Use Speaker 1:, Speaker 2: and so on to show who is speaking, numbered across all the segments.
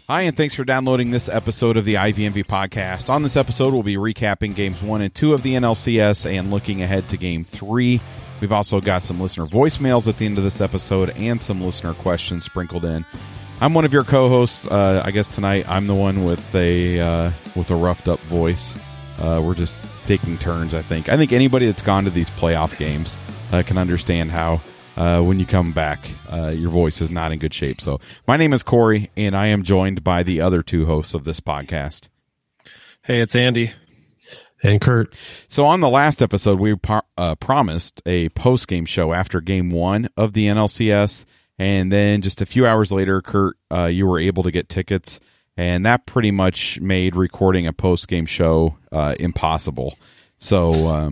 Speaker 1: Hi, and thanks for downloading this episode of the IVMV podcast. On this episode, we'll be recapping games 1 and 2 of the NLCS and looking ahead to game 3. We've also got some listener voicemails at the end of this episode and some listener questions sprinkled in. I'm one of your co-hosts. I guess tonight I'm the one with a roughed up voice. We're just taking turns, I think. I think anybody that's gone to these playoff games can understand how when you come back, your voice is not in good shape. So my name is Corey, and I am joined by the other two hosts of this podcast.
Speaker 2: Hey, it's Andy.
Speaker 3: And Kurt.
Speaker 1: So on the last episode, we promised a post-game show after game 1 of the NLCS, and then just a few hours later, Kurt, you were able to get tickets, and that pretty much made recording a post-game show impossible. So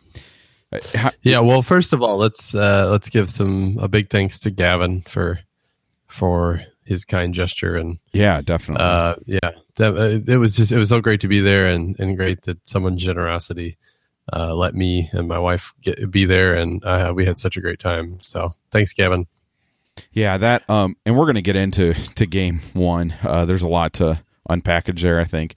Speaker 3: yeah. Well, first of all, let's give a big thanks to Gavin for his kind gesture, and
Speaker 1: yeah, definitely.
Speaker 3: It was so great to be there, and great that someone's generosity let me and my wife be there, and we had such a great time. So thanks, Gavin.
Speaker 1: Yeah, that and we're going to get into game 1. There's a lot to unpackage there, I think.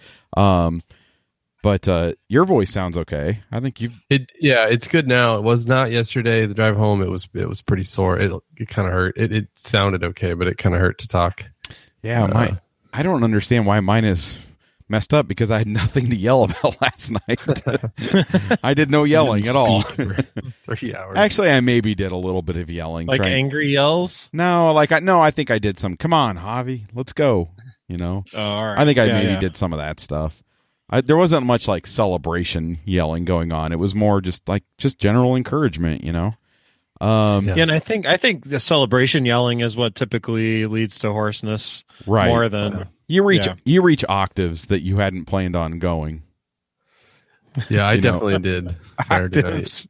Speaker 1: But your voice sounds okay. I think
Speaker 3: it's good now. It was not yesterday. The drive home, it was pretty sore. It kind of hurt. It sounded okay, but it kind of hurt to talk.
Speaker 1: Yeah, I don't understand why mine is messed up, because I had nothing to yell about last night. I did no yelling at all.
Speaker 3: For 3 hours.
Speaker 1: Actually, I maybe did a little bit of yelling,
Speaker 2: like angry yells.
Speaker 1: No, I think I did some. Come on, Javi, let's go. You know,
Speaker 2: all right.
Speaker 1: I think I maybe did some of that stuff. There wasn't much like celebration yelling going on. It was more just general encouragement, you know.
Speaker 2: And I think the celebration yelling is what typically leads to hoarseness,
Speaker 1: right?
Speaker 2: More than
Speaker 1: you reach octaves that you hadn't planned on going.
Speaker 3: Yeah, I definitely did.
Speaker 2: Octaves.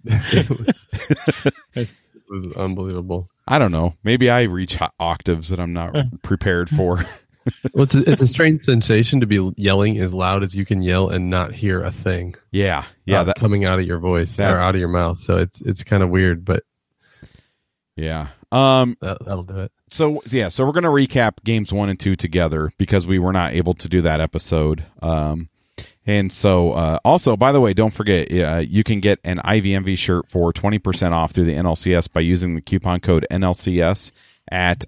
Speaker 3: It was unbelievable.
Speaker 1: I don't know. Maybe I reach octaves that I'm not prepared for.
Speaker 3: Well, it's a strange sensation to be yelling as loud as you can yell and not hear a thing.
Speaker 1: Yeah,
Speaker 3: that coming out of your voice or out of your mouth. So it's kind of weird, but
Speaker 1: yeah,
Speaker 3: that'll do it.
Speaker 1: So we're going to recap games 1 and 2 together, because we were not able to do that episode. And so also, by the way, don't forget, you can get an IVMV shirt for 20% off through the NLCS by using the coupon code NLCS at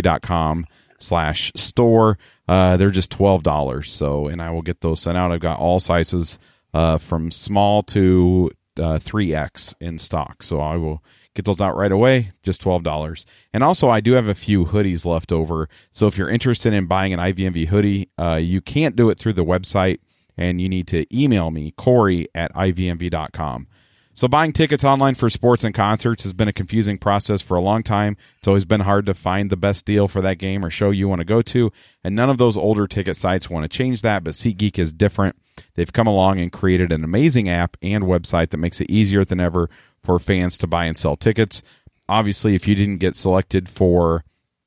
Speaker 1: ivmv.com/store. They're just $12. So, and I will get those sent out. I've got all sizes from small to 3X in stock. So I will get those out right away. Just $12. And also, I do have a few hoodies left over. So if you're interested in buying an IVMV hoodie, you can't do it through the website, and you need to email me, Corey at ivmv.com. So buying tickets online for sports and concerts has been a confusing process for a long time. It's always been hard to find the best deal for that game or show you want to go to, and none of those older ticket sites want to change that, but SeatGeek is different. They've come along and created an amazing app and website that makes it easier than ever for fans to buy and sell tickets. Obviously, if you didn't get selected for,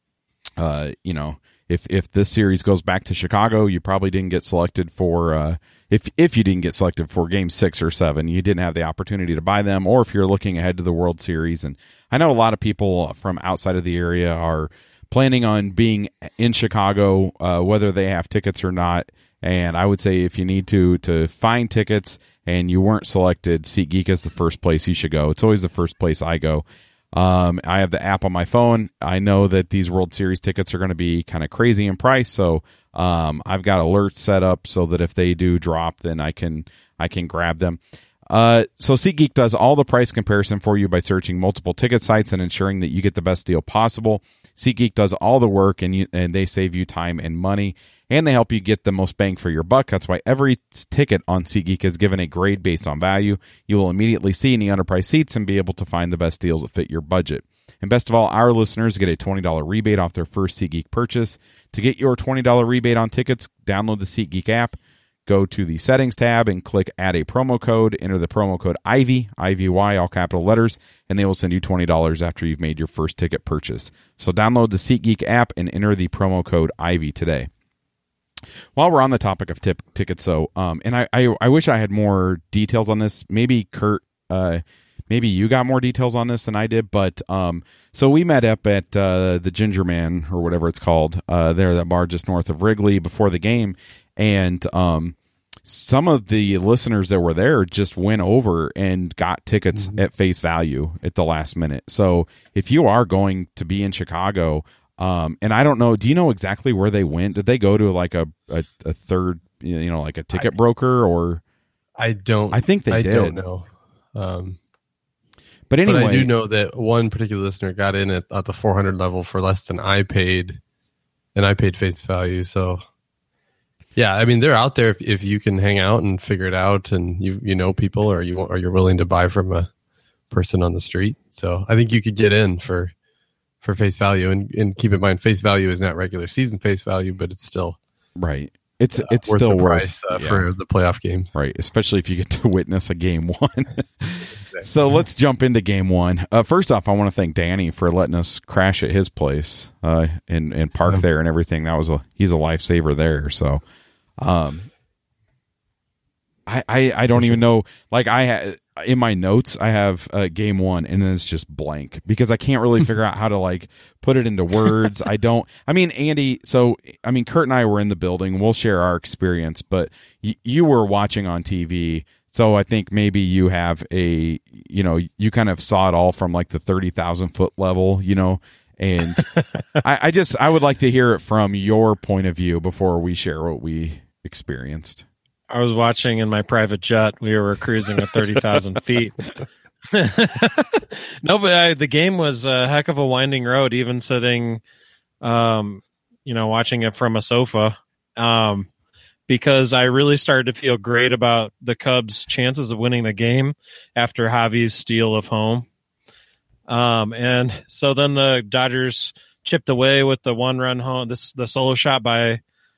Speaker 1: if this series goes back to Chicago, you probably didn't get selected for, if you didn't get selected for game 6 or 7, you didn't have the opportunity to buy them, or if you're looking ahead to the World Series. And I know a lot of people from outside of the area are planning on being in Chicago, whether they have tickets or not. And I would say if you need to find tickets and you weren't selected, SeatGeek is the first place you should go. It's always the first place I go. I have the app on my phone. I know that these World Series tickets are going to be kind of crazy in price, so I've got alerts set up so that if they do drop, then I can grab them. So SeatGeek does all the price comparison for you by searching multiple ticket sites and ensuring that you get the best deal possible. SeatGeek does all the work, and they save you time and money, and they help you get the most bang for your buck. That's why every ticket on SeatGeek is given a grade based on value. You will immediately see any underpriced seats and be able to find the best deals that fit your budget. And best of all, our listeners get a $20 rebate off their first SeatGeek purchase. To get your $20 rebate on tickets, download the SeatGeek app, go to the settings tab and click add a promo code, enter the promo code IVY, IVY, all capital letters, and they will send you $20 after you've made your first ticket purchase. So download the SeatGeek app and enter the promo code IVY today. While we're on the topic of tickets, though, and I wish I had more details on this. Maybe Kurt, maybe you got more details on this than I did, but so we met up at the Ginger Man or whatever it's called there, that bar just north of Wrigley before the game, and some of the listeners that were there just went over and got tickets at face value at the last minute. So if you are going to be in Chicago, and I don't know, do you know exactly where they went? Did they go to like a third, like a ticket broker, or?
Speaker 3: I don't.
Speaker 1: I think they did.
Speaker 3: I don't know.
Speaker 1: But anyway,
Speaker 3: I do know that one particular listener got in at the 400 level for less than I paid, and I paid face value. So, yeah, I mean, they're out there if you can hang out and figure it out, and you know people, or you're willing to buy from a person on the street. So I think you could get in for face value, and keep in mind, face value is not regular season face value, but it's still
Speaker 1: right. It's
Speaker 3: worth
Speaker 1: still
Speaker 3: the
Speaker 1: worth
Speaker 3: price for the playoff games,
Speaker 1: right? Especially if you get to witness a game one. So let's jump into game one. First off, I want to thank Danny for letting us crash at his place and park there and everything. He's a lifesaver there. So, I don't even know. Like in my notes, I have game one, and then it's just blank because I can't really figure out how to like put it into words. Andy. So Kurt and I were in the building. We'll share our experience, but you were watching on TV. So I think maybe you have you kind of saw it all from like the 30,000 foot level, and I would like to hear it from your point of view before we share what we experienced.
Speaker 2: I was watching in my private jet. We were cruising at 30,000 feet. No, but the game was a heck of a winding road, even sitting, watching it from a sofa. Because I really started to feel great about the Cubs' chances of winning the game after Javi's steal of home. And so then the Dodgers chipped away with the 1-run home. The solo shot by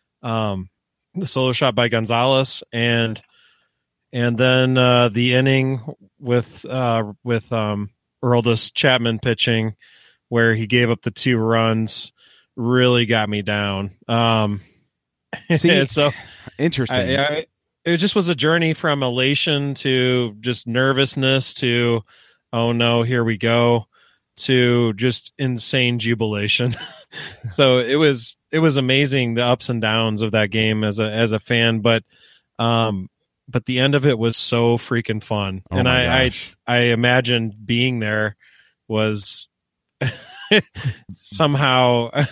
Speaker 2: Gonzalez, and then the inning with Aroldis Chapman pitching, where he gave up the 2 runs, really got me down.
Speaker 1: See,
Speaker 2: so
Speaker 1: interesting.
Speaker 2: It just was a journey from elation to just nervousness to, oh no, here we go, to just insane jubilation. So it was amazing, the ups and downs of that game as a fan, but the end of it was so freaking fun.
Speaker 1: Oh,
Speaker 2: and
Speaker 1: I
Speaker 2: imagine being there was somehow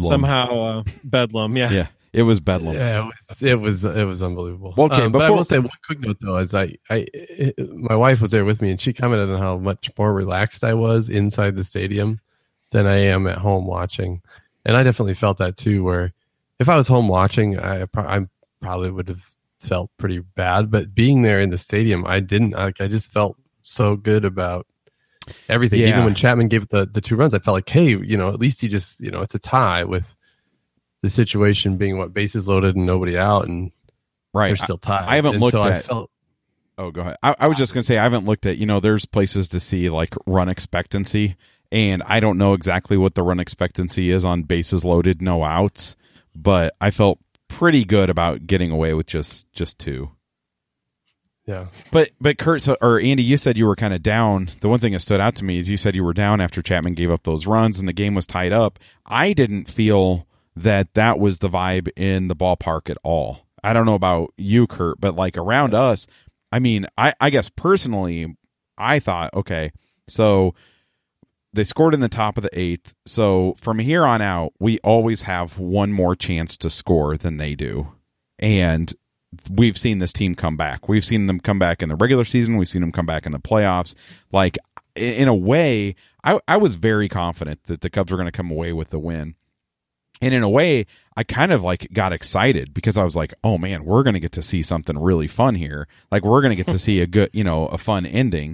Speaker 2: bedlam. Yeah.
Speaker 1: It was bedlam.
Speaker 3: Yeah, it was unbelievable.
Speaker 1: Okay,
Speaker 3: but I will say one quick note though, is my wife was there with me, and she commented on how much more relaxed I was inside the stadium than I am at home watching, and I definitely felt that too. Where if I was home watching, I probably would have felt pretty bad, but being there in the stadium, I didn't. I just felt so good about everything.
Speaker 1: Yeah.
Speaker 3: Even when Chapman gave the 2 runs, I felt like, hey, at least he just, it's a tie with the situation being bases loaded and nobody out, and
Speaker 1: right,
Speaker 3: they're still tied.
Speaker 1: I haven't looked at.
Speaker 3: Oh,
Speaker 1: go ahead. I was just gonna say I haven't looked at. There's places to see like run expectancy, and I don't know exactly what the run expectancy is on bases loaded, no outs, but I felt pretty good about getting away with just 2.
Speaker 3: Yeah,
Speaker 1: but Kurt or Andy, you said you were kind of down. The one thing that stood out to me is you said you were down after Chapman gave up those runs and the game was tied up. I didn't feel that was the vibe in the ballpark at all. I don't know about you, Kurt, but like around us, I guess personally, I thought, okay, so they scored in the top of the 8th. So from here on out, we always have one more chance to score than they do. And we've seen this team come back. We've seen them come back in the regular season. We've seen them come back in the playoffs. Like, in a way, I was very confident that the Cubs were going to come away with the win. And in a way, I kind of like got excited because I was like, oh man, we're going to get to see something really fun here. Like, we're going to get to see a good, a fun ending.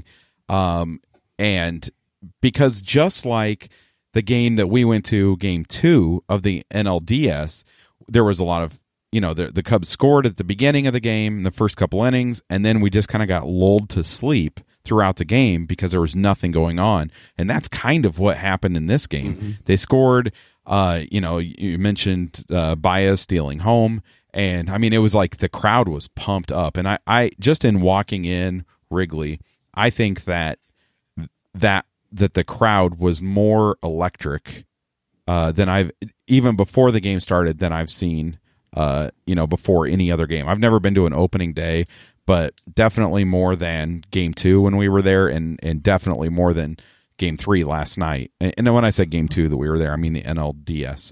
Speaker 1: And because just like the game that we went to, game 2 of the NLDS, there was a lot of, the Cubs scored at the beginning of the game, the first couple innings, and then we just kind of got lulled to sleep throughout the game because there was nothing going on. And that's kind of what happened in this game. Mm-hmm. They scored. You mentioned Baez stealing home, and it was like the crowd was pumped up. And I just in walking in Wrigley, I think that that the crowd was more electric than I've even before the game started than I've seen before any other game. I've never been to an opening day, but definitely more than game 2 when we were there, and definitely more than game 3 last night. And when I said game 2 that we were there, I mean the NLDS.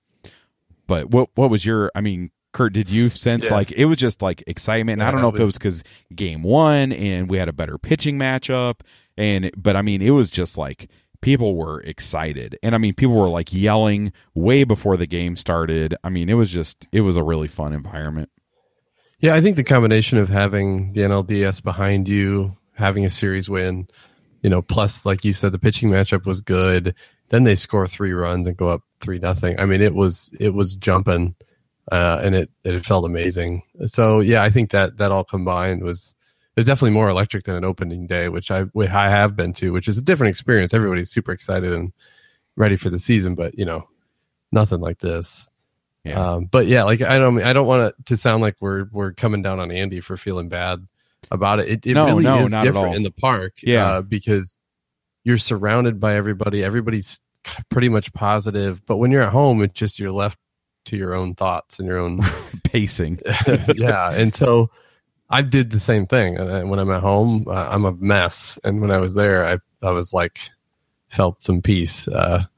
Speaker 1: But what was your? I mean, Kurt, did you sense like it was just like excitement? I don't know if it was because game 1 and we had a better pitching matchup, but I mean it was just like people were excited, and I mean people were like yelling way before the game started. I mean it was a really fun environment.
Speaker 3: Yeah, I think the combination of having the NLDS behind you, having a series win, plus like you said, the pitching matchup was good. Then they score 3 runs and go up 3-0. I mean, it was jumping, and it felt amazing. So yeah, I think that all combined was definitely more electric than an opening day, which I have been to, which is a different experience. Everybody's super excited and ready for the season, but nothing like this.
Speaker 1: Yeah.
Speaker 3: But yeah, like I don't want it to sound like we're coming down on Andy for feeling bad about it. It really is different in the park, because you're surrounded by everybody. Everybody's pretty much positive, but when you're at home, it's just you're left to your own thoughts and your own
Speaker 1: pacing.
Speaker 3: Yeah, and so I did the same thing. When I'm at home, I'm a mess, and when I was there, I was like felt some peace, and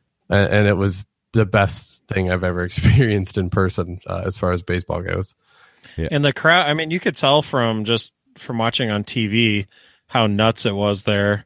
Speaker 3: it was the best thing I've ever experienced in person as far as baseball goes.
Speaker 2: Yeah. And the crowd, I mean, you could tell from watching on TV how nuts it was there.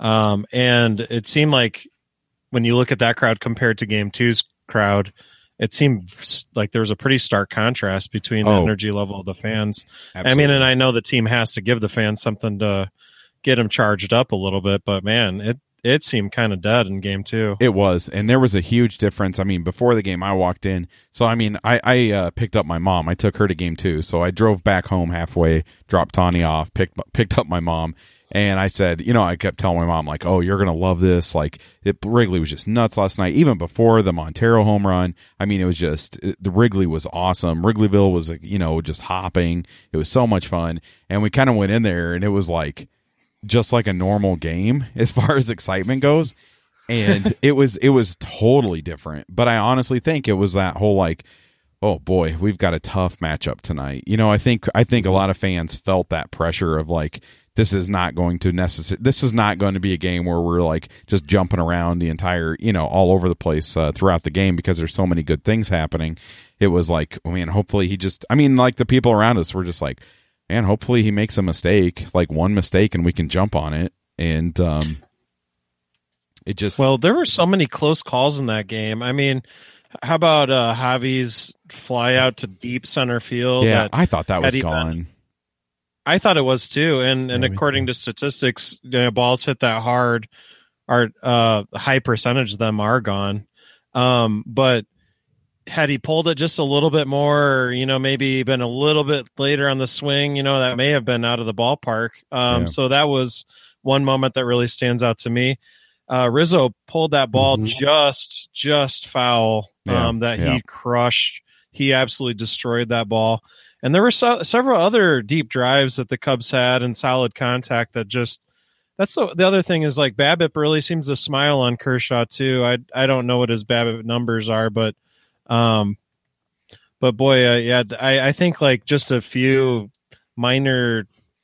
Speaker 2: And it seemed like when you look at that crowd compared to game 2's crowd, it seemed like there was a pretty stark contrast between the energy level of the fans. Absolutely. I mean, and I know the team has to give the fans something to get them charged up a little bit, but man, it seemed kind of dead in game 2.
Speaker 1: It was, and there was a huge difference. I mean, before the game, I walked in. So, I mean, I picked up my mom. I took her to game 2. So I drove back home halfway, dropped Tawny off, picked up my mom. And I said, I kept telling my mom, like, oh, you're going to love this. Like, Wrigley was just nuts last night, even before the Montero home run. I mean, it was just, the Wrigley was awesome. Wrigleyville was, just hopping. It was so much fun. And we kind of went in there, and it was like, just like a normal game as far as excitement goes. And it was totally different. But I honestly think it was that whole like, oh boy, we've got a tough matchup tonight. I think a lot of fans felt that pressure of like, this is not going to be a game where we're like just jumping around the entire, all over the place throughout the game because there's so many good things happening. It was like, man, hopefully like the people around us were just like, and hopefully he makes a mistake, like one mistake, and we can jump on it. And it just...
Speaker 2: Well, there were so many close calls in that game. I mean, how about Javi's fly out to deep center field?
Speaker 1: Yeah, I thought that was gone.
Speaker 2: I thought it was too. And according to statistics, balls hit that hard, a high percentage of them are gone. But had he pulled it just a little bit more, or, maybe been a little bit later on the swing, that may have been out of the ballpark. So that was one moment that really stands out to me. Rizzo pulled that ball just foul he crushed. He absolutely destroyed that ball. And there were several other deep drives that the Cubs had and solid contact that just – that's the other thing is like BABIP really seems to smile on Kershaw too. I don't know what his BABIP numbers are, but boy, I think like just a few minor,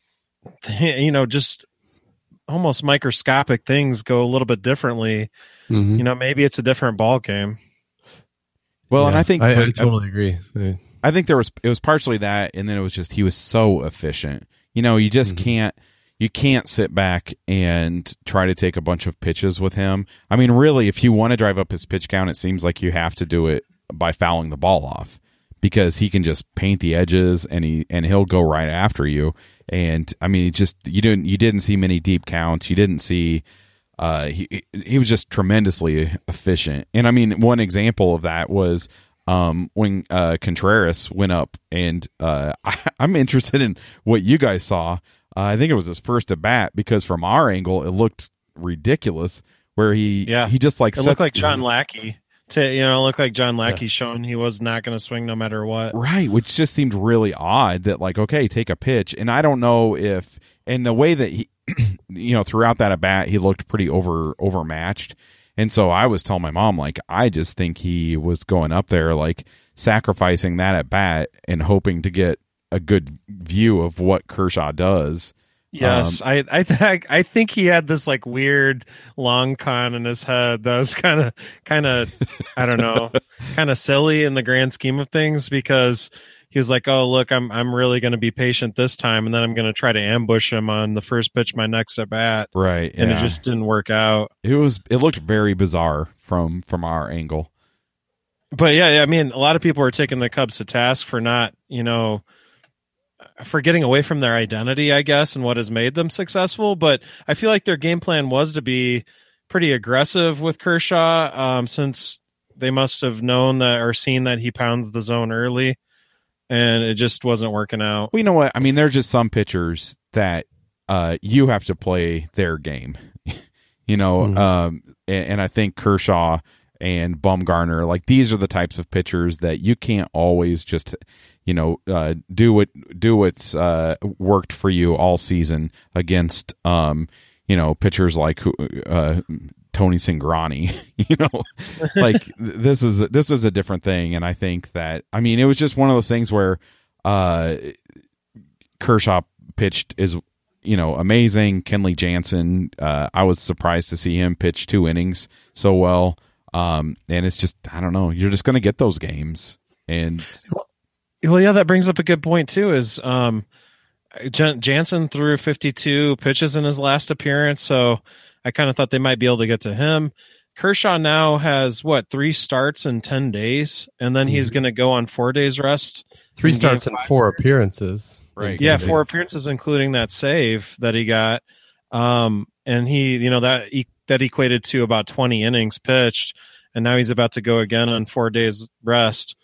Speaker 2: just almost microscopic things go a little bit differently. Mm-hmm. Maybe it's a different ball game.
Speaker 1: Well, and I think
Speaker 3: I totally agree.
Speaker 1: I think it was partially that, and then it was just he was so efficient. You just can't sit back and try to take a bunch of pitches with him. I mean, really, if you want to drive up his pitch count, it seems like you have to do it by fouling the ball off because he can just paint the edges and he'll go right after you. And I mean, you didn't see many deep counts. You didn't see. He was just tremendously efficient. And I mean, one example of that was when Contreras went up, and I'm interested in what you guys saw. I think it was his first at bat because from our angle it looked ridiculous where he just like
Speaker 2: it looked like John Lackey. Looked like John Lackey showing he was not going to swing no matter what.
Speaker 1: Right, which just seemed really odd that like, okay, take a pitch. And I don't know if, and the way that throughout that at bat, he looked pretty overmatched. And so I was telling my mom, like, I just think he was going up there, like, sacrificing that at bat and hoping to get a good view of what Kershaw does.
Speaker 2: Yes, I think he had this like weird long con in his head that was kind of I don't know, kind of silly in the grand scheme of things, because he was like, oh look, I'm really going to be patient this time, and then I'm going to try to ambush him on the first pitch my next at bat.
Speaker 1: Right,
Speaker 2: and it just didn't work out.
Speaker 1: It looked very bizarre from our angle.
Speaker 2: But yeah, I mean, a lot of people are taking the Cubs to task for not, for getting away from their identity, I guess, and what has made them successful. But I feel like their game plan was to be pretty aggressive with Kershaw, since they must have known that or seen that he pounds the zone early, and it just wasn't working out.
Speaker 1: Well, you know what? I mean, there's just some pitchers that you have to play their game, and I think Kershaw and Bumgarner, like, these are the types of pitchers that you can't always just do what's worked for you all season against pitchers like Tony Cingrani. Like, this is a different thing. And I think that, I mean, it was just one of those things where Kershaw pitched is amazing. Kenley Jansen, I was surprised to see him pitch 2 innings so well. And it's just, I don't know, you're just going to get those games. And
Speaker 2: well, yeah, that brings up a good point too, is Jansen threw 52 pitches in his last appearance, so I kind of thought they might be able to get to him. Kershaw now has 3 starts in 10 days, and then he's going to go on 4 days rest.
Speaker 3: 3 starts and 4 appearances.
Speaker 1: Right.
Speaker 2: Yeah, 4 appearances, including that save that he got. And he, that equated to about 20 innings pitched, and now he's about to go again on 4 days rest.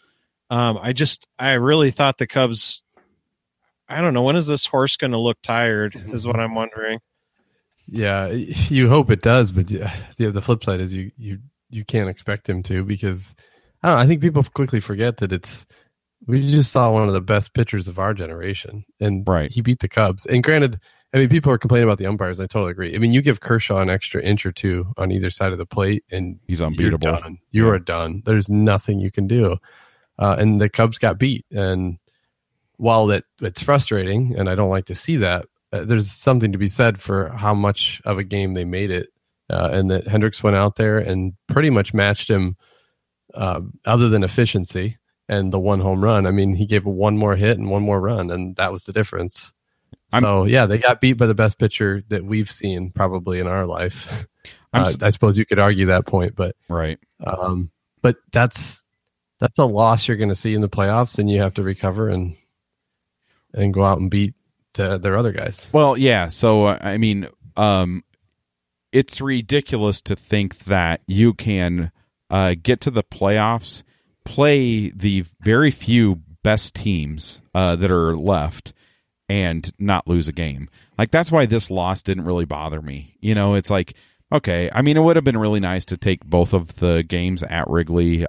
Speaker 2: I really thought the Cubs, I don't know, when is this horse going to look tired is what I'm wondering.
Speaker 3: Yeah, you hope it does, but the flip side is you can't expect him to, because I think people quickly forget that we just saw one of the best pitchers of our generation, and he beat the Cubs. And granted, I mean, people are complaining about the umpires. I totally agree. I mean, you give Kershaw an extra inch or 2 on either side of the plate, and
Speaker 1: he's unbeatable.
Speaker 3: You're done. You are done. There's nothing you can do. And the Cubs got beat. And while it's frustrating, and I don't like to see that, there's something to be said for how much of a game they made it. And that Hendricks went out there and pretty much matched him, other than efficiency and the 1 home run. I mean, he gave 1 more hit and 1 more run, and that was the difference. So, yeah, they got beat by the best pitcher that we've seen probably in our lives. I suppose you could argue that point, but
Speaker 1: right.
Speaker 3: But that's a loss you're going to see in the playoffs, and you have to recover and go out and beat their other guys.
Speaker 1: Well, yeah. So, I mean, it's ridiculous to think that you can get to the playoffs, play the very few best teams that are left, and not lose a game. Like, that's why this loss didn't really bother me. It's like, okay, I mean, it would have been really nice to take both of the games at Wrigley,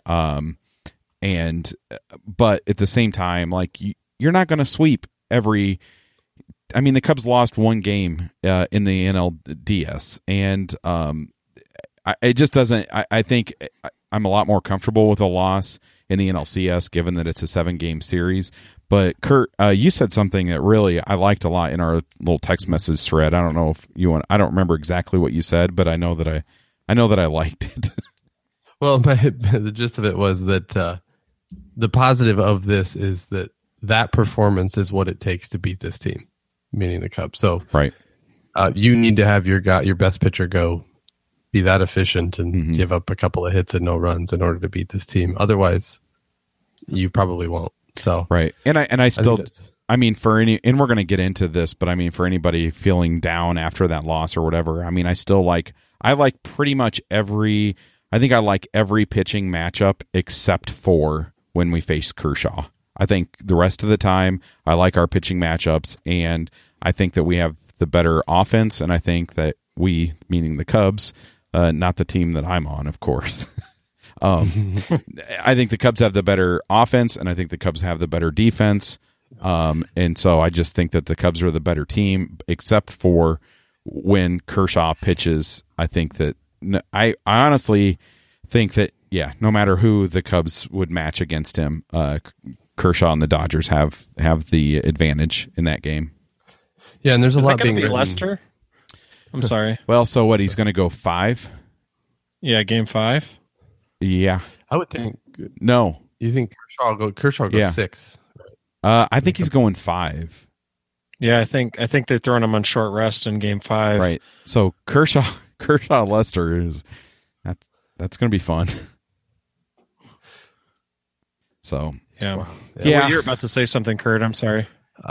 Speaker 1: but at the same time, like, you're not going to sweep every. I mean, the Cubs lost 1 game in the NLDS, and it just doesn't. I think I'm a lot more comfortable with a loss in the NLCS, given that it's a 7-game series. But Kurt, you said something that really I liked a lot in our little text message thread. I don't know if you want. I don't remember exactly what you said, but I know that I liked it.
Speaker 3: Well, the gist of it was that the positive of this is that performance is what it takes to beat this team, meaning the Cubs. So,
Speaker 1: right,
Speaker 3: you need to have your best pitcher go be that efficient and give up a couple of hits and no runs in order to beat this team. Otherwise, you probably won't. So
Speaker 1: right, and I still, I mean, and we're going to get into this, but I mean, for anybody feeling down after that loss or whatever, I mean, I like pretty much every pitching matchup except for when we face Kershaw. I think the rest of the time I like our pitching matchups, and I think that we have the better offense, and I think that we, meaning the Cubs, not the team that I'm on, of course. I think the Cubs have the better offense, and I think the Cubs have the better defense. And so I just think that the Cubs are the better team, except for when Kershaw pitches. I think that I honestly think that no matter who the Cubs would match against him, Kershaw and the Dodgers have the advantage in that game.
Speaker 3: Yeah, and there's a
Speaker 2: Is
Speaker 3: lot
Speaker 2: that going
Speaker 3: being
Speaker 2: to be
Speaker 3: written.
Speaker 2: Lester? I'm sorry.
Speaker 1: Well, so what? He's going to go 5?
Speaker 2: Yeah, game 5.
Speaker 1: Yeah.
Speaker 3: I would think.
Speaker 1: No.
Speaker 3: You think Kershaw goes 6?
Speaker 1: I think he's going 5.
Speaker 2: Yeah, I think they're throwing him on short rest in game 5.
Speaker 1: Right. So Kershaw Lester is that's going to be fun. So
Speaker 2: yeah.
Speaker 1: Yeah.
Speaker 2: Well, you're about to say something, Kurt. I'm sorry.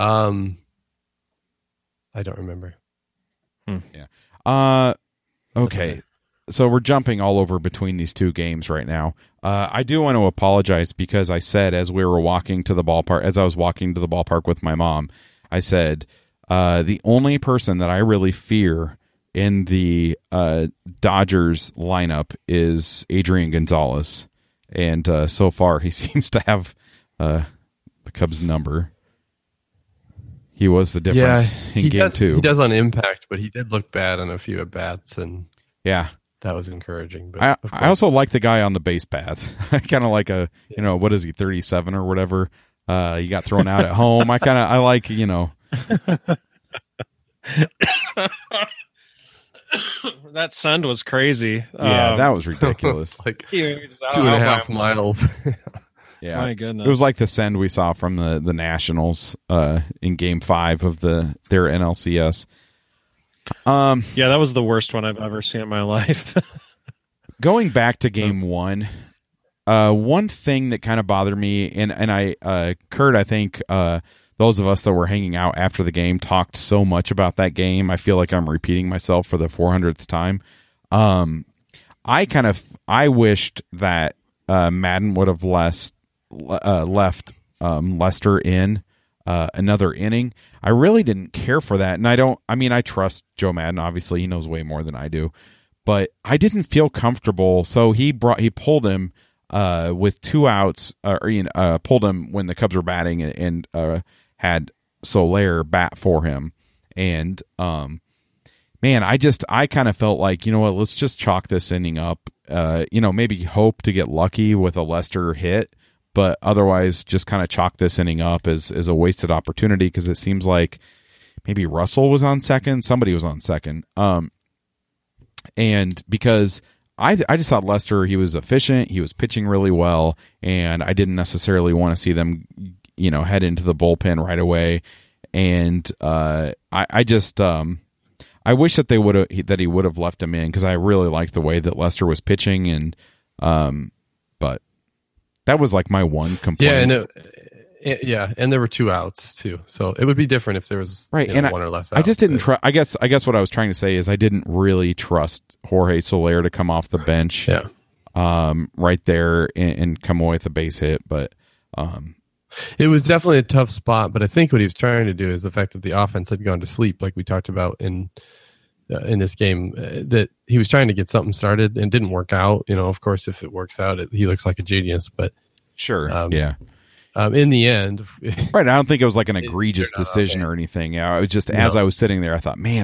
Speaker 3: I don't remember.
Speaker 1: Okay. So we're jumping all over between these two games right now. I do want to apologize because I said as I was walking to the ballpark with my mom, I said the only person that I really fear in the Dodgers lineup is Adrian Gonzalez, and so far he seems to have the Cubs' number. He was the difference in game 2.
Speaker 3: He does on impact, but he did look bad on a few at bats, and
Speaker 1: yeah,
Speaker 3: that was encouraging. But
Speaker 1: I also like the guy on the base paths. I kind of like what is he, 37 or whatever? He got thrown out at home. I like.
Speaker 2: That send was crazy.
Speaker 1: Yeah, that was ridiculous.
Speaker 3: like
Speaker 2: He was out
Speaker 3: 2.5
Speaker 2: by-
Speaker 3: miles.
Speaker 1: Yeah,
Speaker 2: My goodness.
Speaker 1: It was like the send we saw from the Nationals in Game 5 of their NLCS.
Speaker 2: Yeah, that was the worst one I've ever seen in my life.
Speaker 1: Going back to Game 1, one thing that kind of bothered me, and I Kurt, I think those of us that were hanging out after the game talked so much about that game. I feel like I'm repeating myself for the 400th time. I wished that Madden would have left Lester in another inning. I really didn't care for that, and I trust Joe Madden. Obviously, he knows way more than I do, but I didn't feel comfortable. So he pulled him with 2 outs, pulled him when the Cubs were batting, and had Soler bat for him. And man, I kind of felt like, you know what, let's just chalk this inning up. Maybe hope to get lucky with a Lester hit, but otherwise just kind of chalk this inning up as a wasted opportunity, because it seems like maybe Russell was on second, somebody was on second. And because I just thought Lester, he was efficient, he was pitching really well, and I didn't necessarily want to see them, head into the bullpen right away. And I wish that he would have left him in, because I really liked the way that Lester was pitching, and but that was like my one complaint.
Speaker 3: And there were 2 outs too, so it would be different if there was one or less outs.
Speaker 1: I just didn't trust. I guess what I was trying to say is I didn't really trust Jorge Soler to come off the bench, right there and come away with a base hit, but.
Speaker 3: It was definitely a tough spot, but I think what he was trying to do is the fact that the offense had gone to sleep, like we talked about in this game, that he was trying to get something started and didn't work out. Of course, if it works out, he looks like a genius. But
Speaker 1: sure,
Speaker 3: in the end,
Speaker 1: right? I don't think it was like an egregious decision or anything. Yeah, it was just as I was sitting there, I thought, man,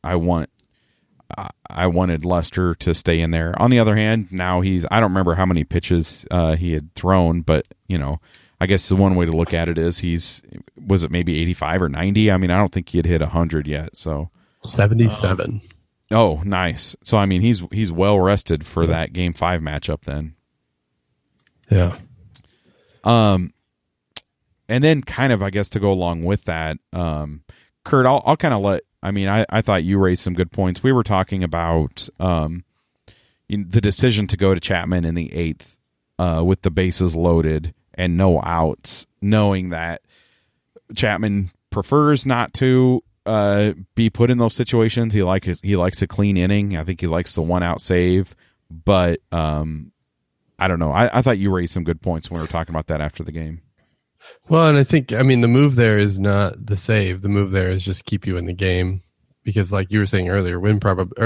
Speaker 1: I wanted Lester to stay in there. On the other hand, now I don't remember how many pitches he had thrown, but I guess the one way to look at it is was it maybe 85 or 90? I mean, I don't think he had hit 100 yet. So
Speaker 3: 77.
Speaker 1: Oh, nice. So I mean, he's well rested for that Game 5 matchup then.
Speaker 3: Yeah.
Speaker 1: And then kind of, I guess, to go along with that, Kurt, I'll kind of I thought you raised some good points. We were talking about the decision to go to Chapman in the 8th with the bases loaded and no outs, knowing that Chapman prefers not to be put in those situations. He likes a clean inning. I think he likes the 1-out save. But I don't know. I thought you raised some good points when we were talking about that after the game.
Speaker 3: Well, and I think, the move there is not the save. The move there is just keep you in the game, because, like you were saying earlier, run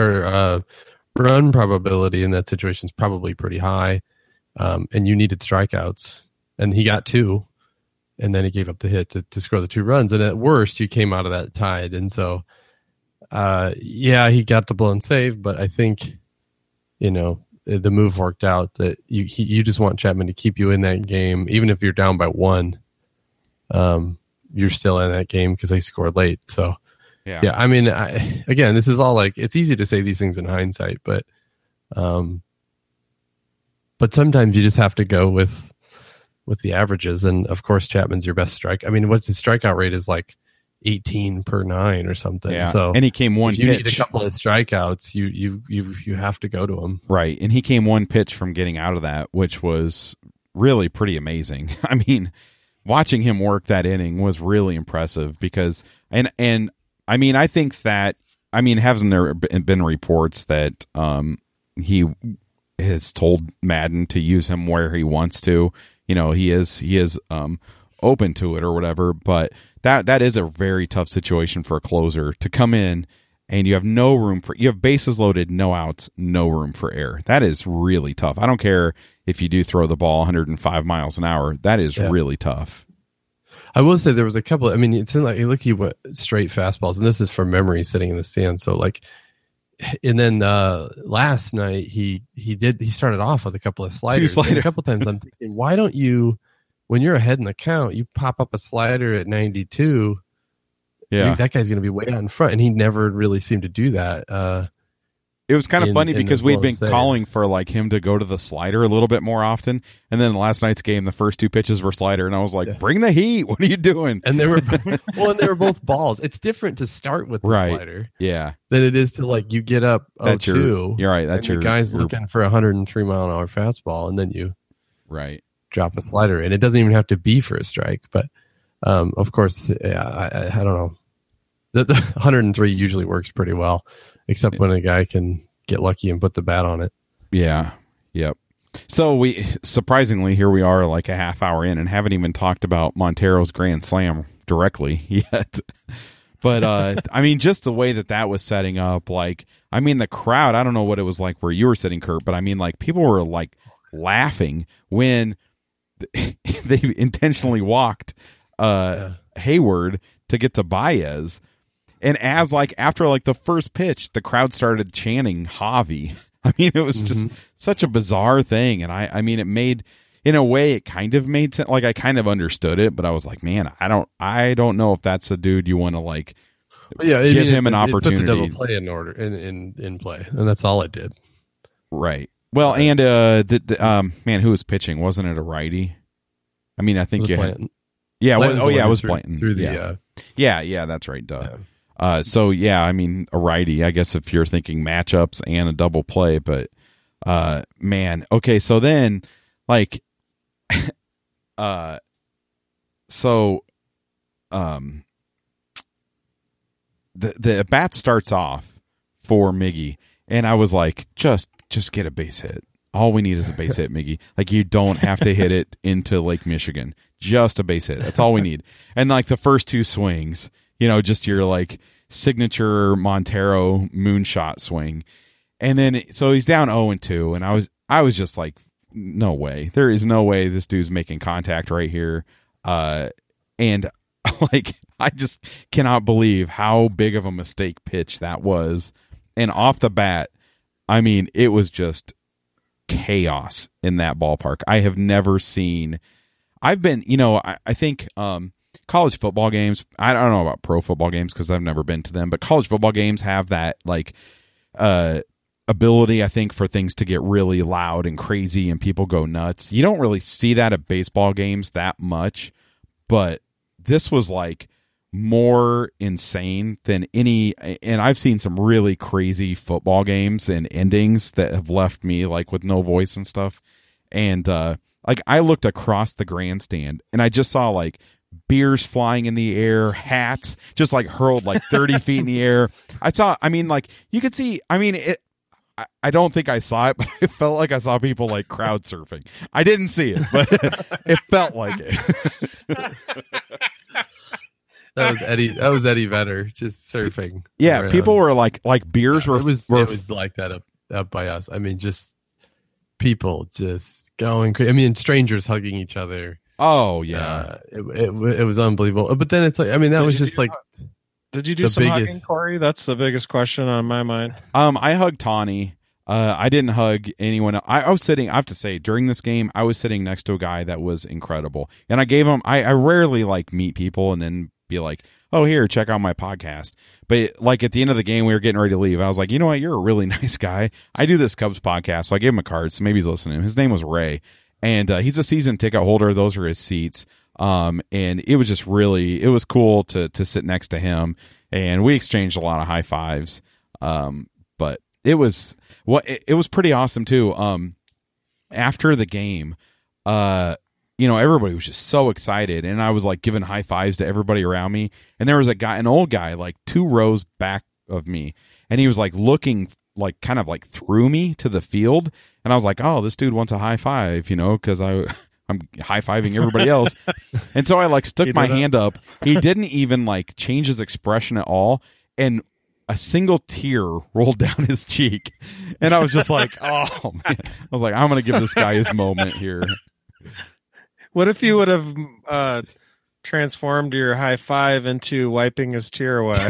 Speaker 3: probability in that situation is probably pretty high, and you needed strikeouts. And he got 2, and then he gave up the hit to score the 2 runs. And at worst, you came out of that tied. And so Yeah, he got the blown save, but I think, the move worked out that you just want Chapman to keep you in that game, even if you're down by 1. You're still in that game because they scored late. So, yeah. I mean, again, this is all like, it's easy to say these things in hindsight, but sometimes you just have to go with the averages. And of course, Chapman's your best strike. I mean, what's his strikeout rate is like 18 per 9 or something.
Speaker 1: Yeah.
Speaker 3: So,
Speaker 1: and he came one
Speaker 3: if you
Speaker 1: pitch.
Speaker 3: need a couple of strikeouts, you have to go to him.
Speaker 1: Right. And he came one pitch from getting out of that, which was really pretty amazing. I mean, watching him work that inning was really impressive because, and I mean, I think that, I mean, hasn't there been reports that he has told Madden to use him where he wants to? He is open to it or whatever, but that is a very tough situation for a closer to come in and you have bases loaded, no outs, no room for error. That is really tough. I don't care if you do throw the ball 105 miles an hour. That is really tough.
Speaker 3: I will say there was a couple. I mean, it's in like look, he went straight fastballs, and this is from memory, sitting in the stands. So like, and then last night he started off with a couple of sliders. And a couple times I'm thinking, why don't you, when you're ahead in the count, you pop up a slider at 92? Yeah, that guy's going to be way out in front, and he never really seemed to do that.
Speaker 1: It was kind of funny because we'd been calling for like him to go to the slider a little bit more often, and then last night's game, the first 2 pitches were slider, and I was like, "Bring the heat! What are you doing?"
Speaker 3: And they were and they were both balls. It's different to start with the slider, than it is to like you get up 0-2.
Speaker 1: You're right. That's your
Speaker 3: guy's looking for a 103 mile an hour fastball, and then you drop a slider, and it doesn't even have to be for a strike. But of course, I don't know. The 103 usually works pretty well. Except when a guy can get lucky and put the bat on it.
Speaker 1: Yeah. Yep. So we surprisingly here we are like a half hour in and haven't even talked about Montero's grand slam directly yet. But I mean, just the way that was setting up, like, I mean, the crowd, I don't know what it was like where you were sitting, Kurt, but I mean, like, people were like laughing when they intentionally walked Hayward to get to Baez. And as like after like the first pitch, the crowd started chanting Javi. I mean, it was just such a bizarre thing. And I mean, it made, in a way, it kind of made sense. Like I kind of understood it, but I was like, man, I don't know if that's a dude you want to like give him an opportunity.
Speaker 3: It put the double play in order in play, and that's all it did.
Speaker 1: Right. Well, and man, who was pitching? Wasn't it a righty? I mean, I think you had. Yeah. It was Blanton.
Speaker 3: Through the.
Speaker 1: Yeah, that's right. Duh. Yeah. So yeah, I mean a righty, I guess if you're thinking matchups and a double play, but man, okay, so then like the bat starts off for Miggy, and I was like, just get a base hit. All we need is a base hit, Miggy. Like, you don't have to hit it into Lake Michigan. Just a base hit. That's all we need. And like the first 2 swings, just your like signature Montero moonshot swing. And then so he's down 0-2, and I was just like, no way. There is no way this dude's making contact right here. And like, I just cannot believe how big of a mistake pitch that was. And off the bat, I mean, it was just chaos in that ballpark. I have never seen. I've been, I think college football games, I don't know about pro football games because I've never been to them, but college football games have that like ability, I think, for things to get really loud and crazy and people go nuts. You don't really see that at baseball games that much, but this was like more insane than any. And I've seen some really crazy football games and endings that have left me like with no voice and stuff. And like I looked across the grandstand and I just saw like beers flying in the air, hats just like hurled like 30 feet in the air. I mean, like you could see, I mean, I don't think I saw it, but it felt like I saw people like crowd surfing. I didn't see it, but it felt like it.
Speaker 3: That was Eddie Vedder just surfing.
Speaker 1: Yeah, right, people were like beers were.
Speaker 3: It was like that up by us. I mean, just people just going crazy. I mean, strangers hugging each other.
Speaker 1: Oh yeah,
Speaker 3: it was unbelievable. But then it's like, I mean, that was just like,
Speaker 2: Did you do
Speaker 3: The
Speaker 2: some
Speaker 3: biggest-
Speaker 2: hugging, Corey? That's the biggest question on my mind.
Speaker 1: I hugged Tawny. I didn't hug anyone. I was sitting, I have to say, during this game, I was sitting next to a guy that was incredible. And I gave him, I rarely like meet people and then be like, oh, here, check out my podcast. But like at the end of the game, we were getting ready to leave. I was like, you know what? You're a really nice guy. I do this Cubs podcast. So I gave him a card. So maybe he's listening. His name was Ray. And he's a season ticket holder. Those are his seats. And it was just really, it was cool to sit next to him. And we exchanged a lot of high fives. But it was pretty awesome too. After the game, everybody was just so excited, and I was like giving high fives to everybody around me. And there was an old guy, like 2 rows back of me, and he was like looking like kind of like through me to the field. And I was like, oh, this dude wants a high five, because I'm high fiving everybody else. And so I like stuck my hand up. He didn't even like change his expression at all. And a single tear rolled down his cheek. And I was just like, oh man. I was like, I'm going to give this guy his moment here.
Speaker 2: What if you would have transformed your high five into wiping his tear away?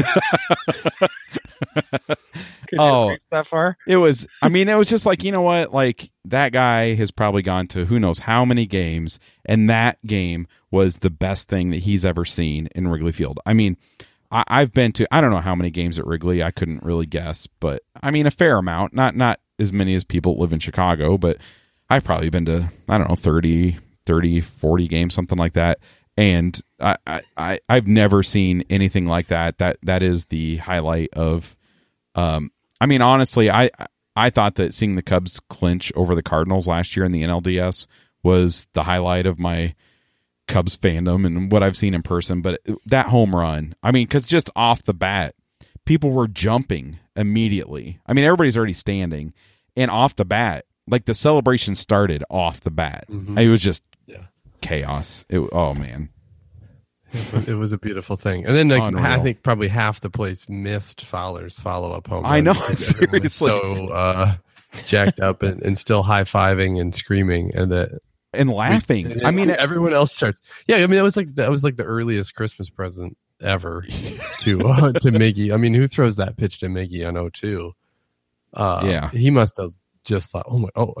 Speaker 2: Could you reach that far?
Speaker 1: It was just like, you know what? Like, that guy has probably gone to who knows how many games, and that game was the best thing that he's ever seen in Wrigley Field. I mean, I've been to, I don't know how many games at Wrigley. I couldn't really guess, but I mean, a fair amount. Not as many as people that live in Chicago, but I've probably been to, I don't know, 30, 40 games, something like that. And I've never seen anything like that. That is the highlight of, I mean, honestly, I thought that seeing the Cubs clinch over the Cardinals last year in the NLDS was the highlight of my Cubs fandom and what I've seen in person. But that home run, I mean, because just off the bat, people were jumping immediately. I mean, everybody's already standing, and off the bat, like the celebration started off the bat. Mm-hmm. It was just chaos. Oh man.
Speaker 3: It was a beautiful thing. And then I think probably half the place missed Fowler's follow-up home run.
Speaker 1: I know, seriously.
Speaker 3: So jacked up and still high-fiving and screaming
Speaker 1: and laughing. I mean,
Speaker 3: everyone else starts. Yeah, I mean, that was like the earliest Christmas present ever to Miggy. I mean, who throws that pitch to Miggy on 0-2?
Speaker 1: Yeah.
Speaker 3: He must have just thought,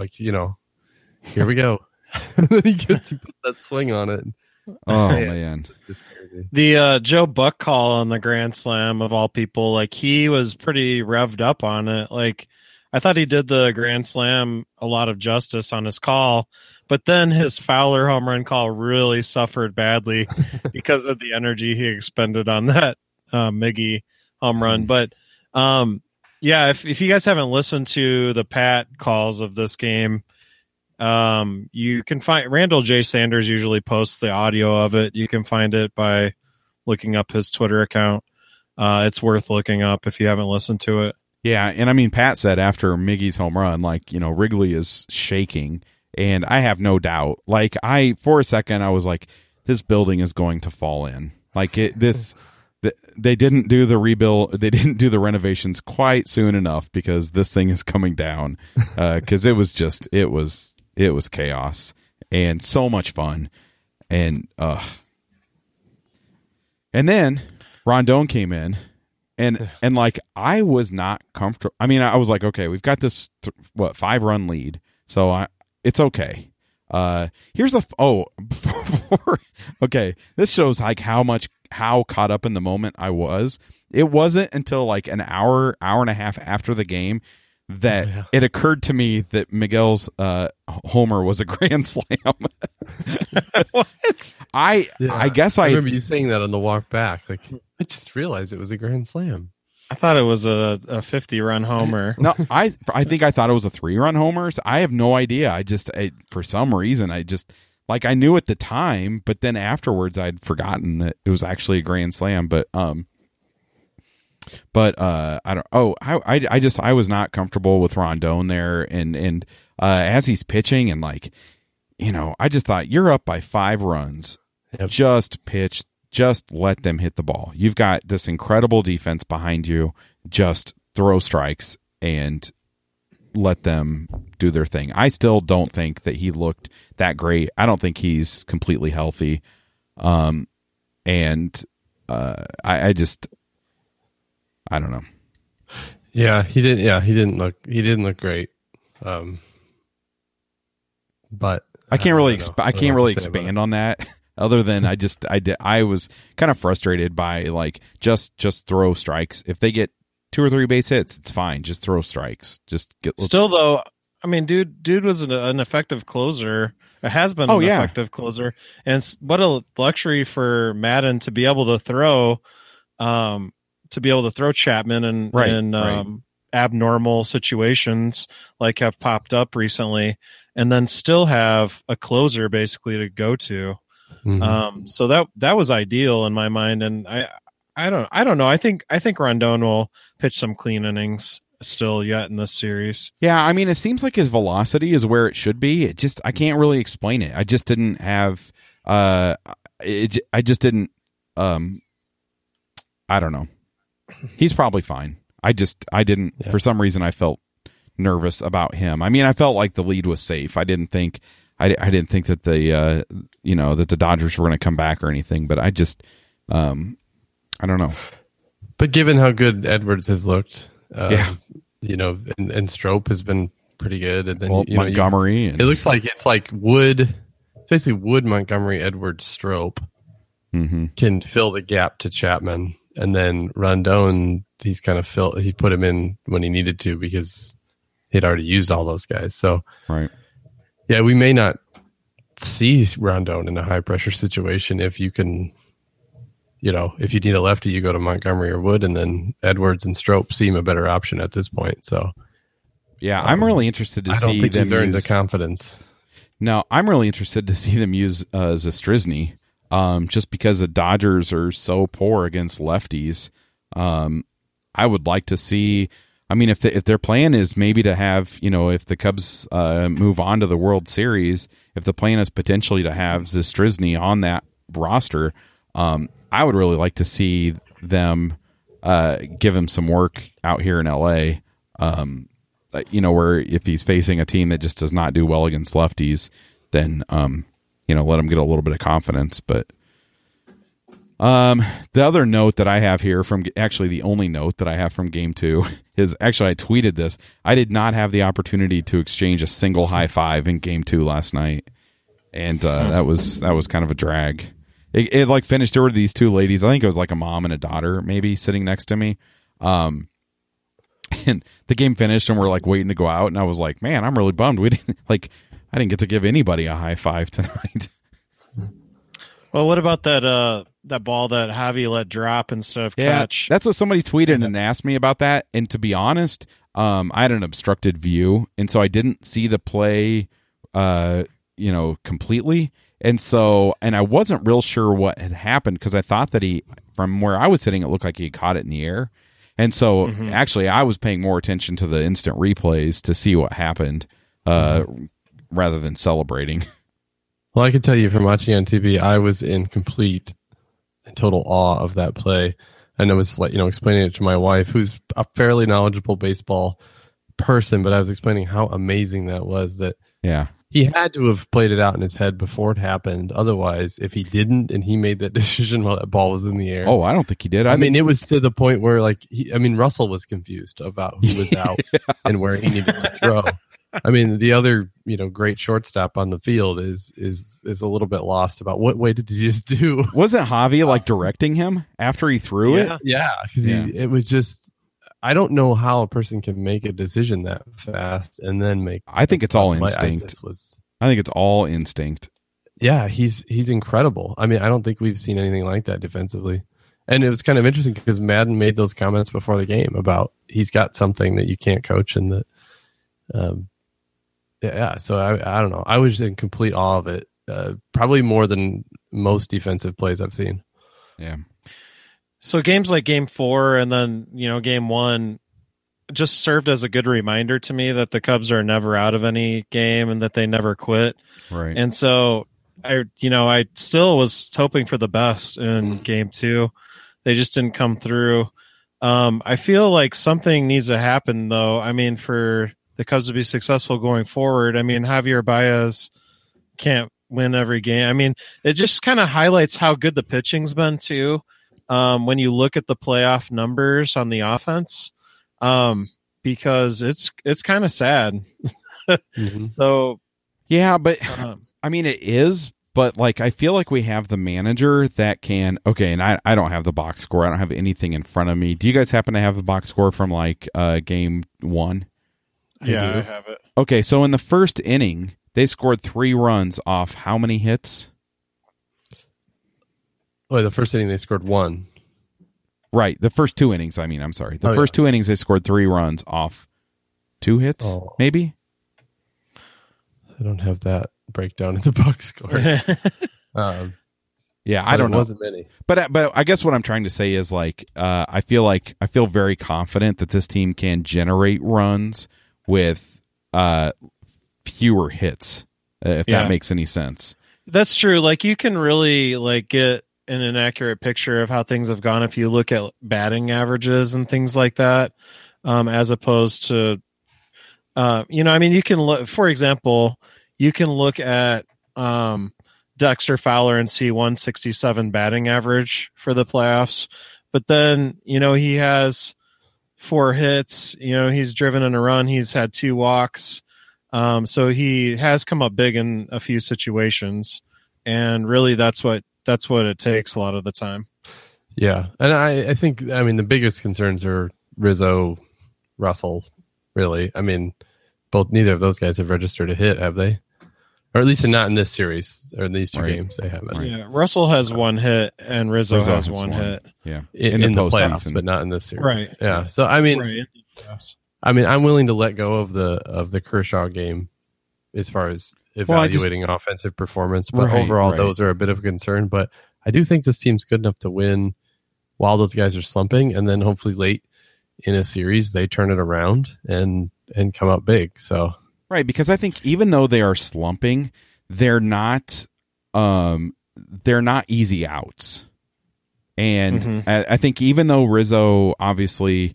Speaker 3: here we go. And then he put that swing on it.
Speaker 1: Oh man,
Speaker 3: just crazy.
Speaker 2: The Joe Buck call on the Grand Slam of all people, like he was pretty revved up on it. Like I thought he did the Grand Slam a lot of justice on his call, but then his Fowler home run call really suffered badly because of the energy he expended on that Miggy home run. But if you guys haven't listened to the Pat calls of this game, you can find Randall J. Sanders usually posts the audio of it. You can find it by looking up his Twitter account. It's worth looking up if you haven't listened to it.
Speaker 1: Yeah, and I mean, Pat said after Miggy's home run, like, Wrigley is shaking, and I have no doubt. Like, for a second, I was like, this building is going to fall in. Like, they didn't do the rebuild, they didn't do the renovations quite soon enough because this thing is coming down. Because it was chaos and so much fun. And then Rondon came in and like, I was not comfortable. I mean, I was like, okay, we've got this 5-run lead. So it's okay. Here's okay. This shows like how caught up in the moment I was. It wasn't until like an hour and a half after the game that it occurred to me that Miguel's homer was a grand slam.
Speaker 2: What?
Speaker 1: I guess I
Speaker 3: remember you saying that on the walk back. Like, I just realized it was a grand slam.
Speaker 2: I thought it was a 50-run homer.
Speaker 1: No, I think I thought it was a 3-run homer. So I have no idea. For some reason, I knew at the time, but then afterwards I'd forgotten that it was actually a grand slam. But I don't. Oh, I was not comfortable with Rondon there, and as he's pitching, and like, I just thought, you're up by 5 runs, just pitch, just let them hit the ball. You've got this incredible defense behind you. Just throw strikes and let them do their thing. I still don't think that he looked that great. I don't think he's completely healthy. I just. I don't know.
Speaker 3: Yeah, he didn't look great. But
Speaker 1: I can't really expand on that other than I was kind of frustrated by like just throw strikes. If they get 2 or 3 base hits, it's fine. Just throw strikes.
Speaker 2: Still though, I mean, dude was an effective closer. It has been an effective closer, and what a luxury for Madden to be able to throw Chapman in abnormal situations like have popped up recently, and then still have a closer basically to go to. Mm-hmm. So that was ideal in my mind, and I don't know. I think Rondon will pitch some clean innings still yet in this series.
Speaker 1: Yeah, I mean, it seems like his velocity is where it should be. I can't really explain it. I just didn't have I just didn't I don't know. He's probably fine. I didn't for some reason I felt nervous about him. I mean, I felt like the lead was safe. I didn't think that the that the Dodgers were going to come back or anything, but I just I don't know.
Speaker 3: But given how good Edwards has looked, and Strop has been pretty good, and then
Speaker 1: Montgomery.
Speaker 3: It looks like it's like Wood. It's basically Wood, Montgomery, Edwards, Strop can fill the gap to Chapman, and then Rondon he's kind of he put him in when he needed to because he'd already used all those guys. So yeah, we may not see Rondon in a high pressure situation if you can. If you need a lefty, you go to Montgomery or Wood, and then Edwards and Strop seem a better option at this point. So,
Speaker 1: yeah, I'm really interested to see them. I don't think
Speaker 3: he's earned the confidence.
Speaker 1: No, I'm really interested to see them use Zastryzny, just because the Dodgers are so poor against lefties. I would like to see. I mean, if their plan is maybe to have, if the Cubs move on to the World Series, if the plan is potentially to have Zastryzny on that roster. I would really like to see them give him some work out here in LA. Where if he's facing a team that just does not do well against lefties, then let him get a little bit of confidence. But the other note that I have here the only note that I have from Game 2 is actually I tweeted this. I did not have the opportunity to exchange a single high five in Game 2 last night, and that was kind of a drag. It like finished. There were these 2 ladies. I think it was like a mom and a daughter, maybe sitting next to me. And the game finished, and we're like waiting to go out. And I was like, "Man, I'm really bummed. I didn't get to give anybody a high five tonight."
Speaker 2: Well, what about that ball that Javi let drop instead of catch?
Speaker 1: That's what somebody tweeted and asked me about that. And to be honest, I had an obstructed view, and so I didn't see the play, completely. And I wasn't real sure what had happened because I thought that from where I was sitting, it looked like he caught it in the air. And so actually I was paying more attention to the instant replays to see what happened rather than celebrating.
Speaker 3: Well, I can tell you from watching on TV, I was in complete and total awe of that play. And I was explaining it to my wife, who's a fairly knowledgeable baseball person, but I was explaining how amazing that was that.
Speaker 1: Yeah.
Speaker 3: He had to have played it out in his head before it happened. Otherwise, if he didn't and he made that decision while that ball was in the air.
Speaker 1: Oh, I don't think he did.
Speaker 3: I mean, it was to the point where Russell was confused about who was out and where he needed to throw. I mean, the other, great shortstop on the field is a little bit lost about what way did he just do?
Speaker 1: Wasn't Javi directing him after he threw it?
Speaker 3: Yeah. Because it was just, I don't know how a person can make a decision that fast and then make.
Speaker 1: I think it's all instinct. I think it's all instinct.
Speaker 3: Yeah, he's incredible. I mean, I don't think we've seen anything like that defensively. And it was kind of interesting because Madden made those comments before the game about he's got something that you can't coach, and that. So I don't know. I was in complete awe of it. Probably more than most defensive plays I've seen.
Speaker 1: Yeah.
Speaker 2: So games like Game 4 and then, Game 1 just served as a good reminder to me that the Cubs are never out of any game and that they never quit.
Speaker 1: Right.
Speaker 2: And so I still was hoping for the best in Game 2. They just didn't come through. I feel like something needs to happen, though. I mean, for the Cubs to be successful going forward. I mean, Javier Baez can't win every game. I mean, it just kind of highlights how good the pitching's been, too. when you look at the playoff numbers on the offense, because it's kind of sad. So
Speaker 1: yeah, but I mean it is. But like I feel like we have the manager that can and I don't have the box score. I don't have anything in front of me. Do you guys happen to have the box score from like game 1?
Speaker 2: I have it.
Speaker 1: Okay, so in the first inning, they scored 3 runs off how many hits?
Speaker 3: Oh, the first inning they scored 1.
Speaker 1: Right, the first 2 innings, I'm sorry. The first 2 innings they scored 3 runs off 2 hits, maybe?
Speaker 3: I don't have that breakdown in the box score.
Speaker 1: Yeah, I don't know.
Speaker 3: It wasn't many.
Speaker 1: But I guess what I'm trying to say is like I feel very confident that this team can generate runs with fewer hits, if that makes any sense.
Speaker 2: That's true. Like you can really like get an inaccurate picture of how things have gone if you look at batting averages and things like that, as opposed to you can look, for example, you can look at Dexter Fowler and see 167 batting average for the playoffs, but then he has 4 hits. He's driven in a run. He's had 2 walks. So he has come up big in a few situations, and really that's what it takes a lot of the time.
Speaker 3: Yeah, and I think the biggest concerns are Rizzo, Russell. Really, neither of those guys have registered a hit, have they? Or at least not in this series or in these 2 games, they haven't.
Speaker 2: Yeah, Russell has 1 hit and Rizzo has one hit.
Speaker 1: Yeah,
Speaker 3: in the playoffs, but not in this series.
Speaker 2: Right.
Speaker 3: Yeah. So I'm willing to let go of the Kershaw game as far as evaluating offensive performance, but overall those are a bit of a concern. But I do think this team's good enough to win while those guys are slumping, and then hopefully late in a series they turn it around and come out big. So
Speaker 1: right, because I think even though they are slumping, they're not easy outs. And I think even though Rizzo obviously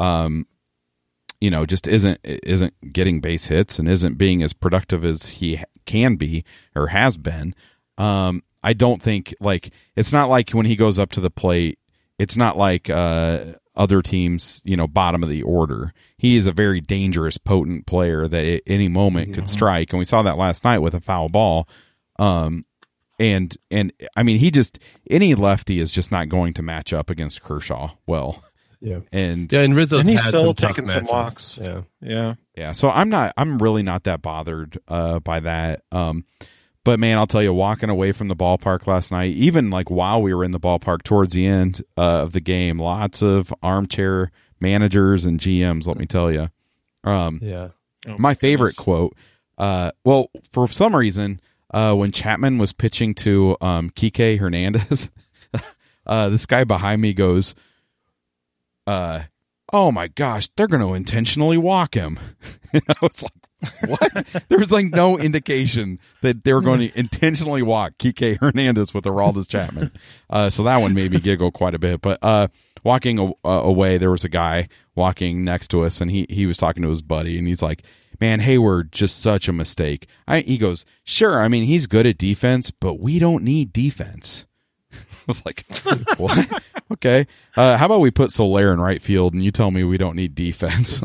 Speaker 1: just isn't getting base hits and isn't being as productive as he can be or has been, I don't think like it's not like when he goes up to the plate, it's not like other teams, bottom of the order. He is a very dangerous, potent player that at any moment could strike, and we saw that last night with a foul ball. And any lefty is just not going to match up against Kershaw well.
Speaker 3: Yeah,
Speaker 1: and
Speaker 3: Rizzo's
Speaker 2: he's
Speaker 3: had
Speaker 2: still
Speaker 3: some
Speaker 2: taking some walks.
Speaker 1: Yeah. So I'm really not that bothered by that. But man, I'll tell you, walking away from the ballpark last night, even like while we were in the ballpark towards the end of the game, lots of armchair managers and GMs. Let me tell you. My favorite quote. For some reason, when Chapman was pitching to Kike Hernandez, this guy behind me goes, "Oh my gosh, they're going to intentionally walk him." And I was like, what? There was like no indication that they were going to intentionally walk Kike Hernandez with Aroldis Chapman. So that one made me giggle quite a bit. But walking away, there was a guy walking next to us, and he was talking to his buddy, and he's like, "Man, Hayward, just such a mistake." He goes, "Sure, he's good at defense, but we don't need defense." I was like, what? Okay. How about we put Soler in right field and you tell me we don't need defense?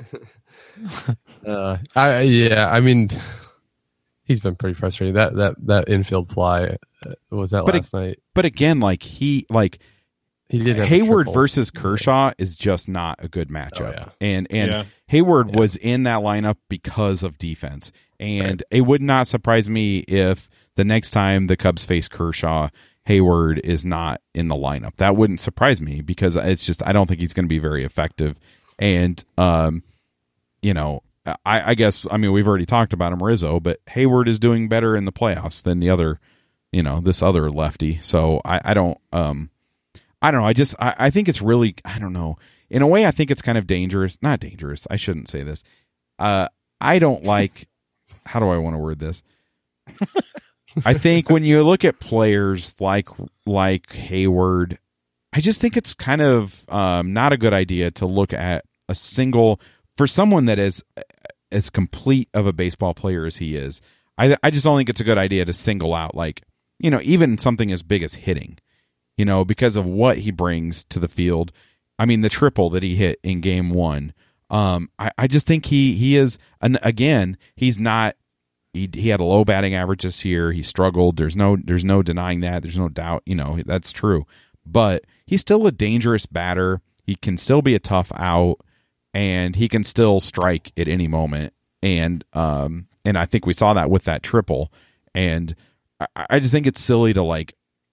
Speaker 3: He's been pretty frustrating. That infield fly was that last night.
Speaker 1: But again, he did Hayward versus Kershaw is just not a good matchup. And Hayward was in that lineup because of defense. And it would not surprise me if the next time the Cubs face Kershaw, Hayward is not in the lineup. That wouldn't surprise me because it's just I don't think he's going to be very effective. And I guess we've already talked about him, Rizzo, but Hayward is doing better in the playoffs than the other, this other lefty. So I don't know. I think it's really I don't know. In a way, I think it's kind of dangerous. Not dangerous. I shouldn't say this. I don't like. How do I want to word this? I think when you look at players like Hayward, I just think it's kind of not a good idea to look at a single for someone that is as complete of a baseball player as he is. I just don't think it's a good idea to single out even something as big as hitting. because of what he brings to the field. I mean, the triple that he hit in game 1. I just think he is, and again, he's not. He had a low batting average this year. He struggled. There's no denying that. There's no doubt. That's true. But he's still a dangerous batter. He can still be a tough out, and he can still strike at any moment. And I think we saw that with that triple. And I just think it's silly to like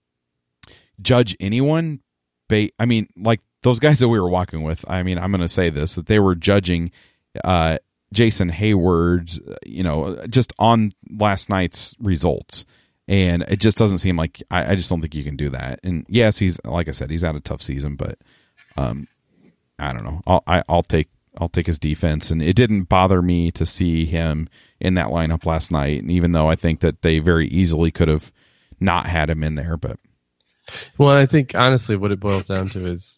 Speaker 1: judge anyone. I mean, like those guys that we were walking with. I mean, I'm going to say this, that they were judging Jason Hayward's, just on last night's results. And it just doesn't seem like, I just don't think you can do that. And yes, he's, like I said, he's had a tough season, but I don't know. I'll take his defense. And it didn't bother me to see him in that lineup last night. And even though I think that they very easily could have not had him in there, but.
Speaker 3: Well, I think honestly what it boils down to is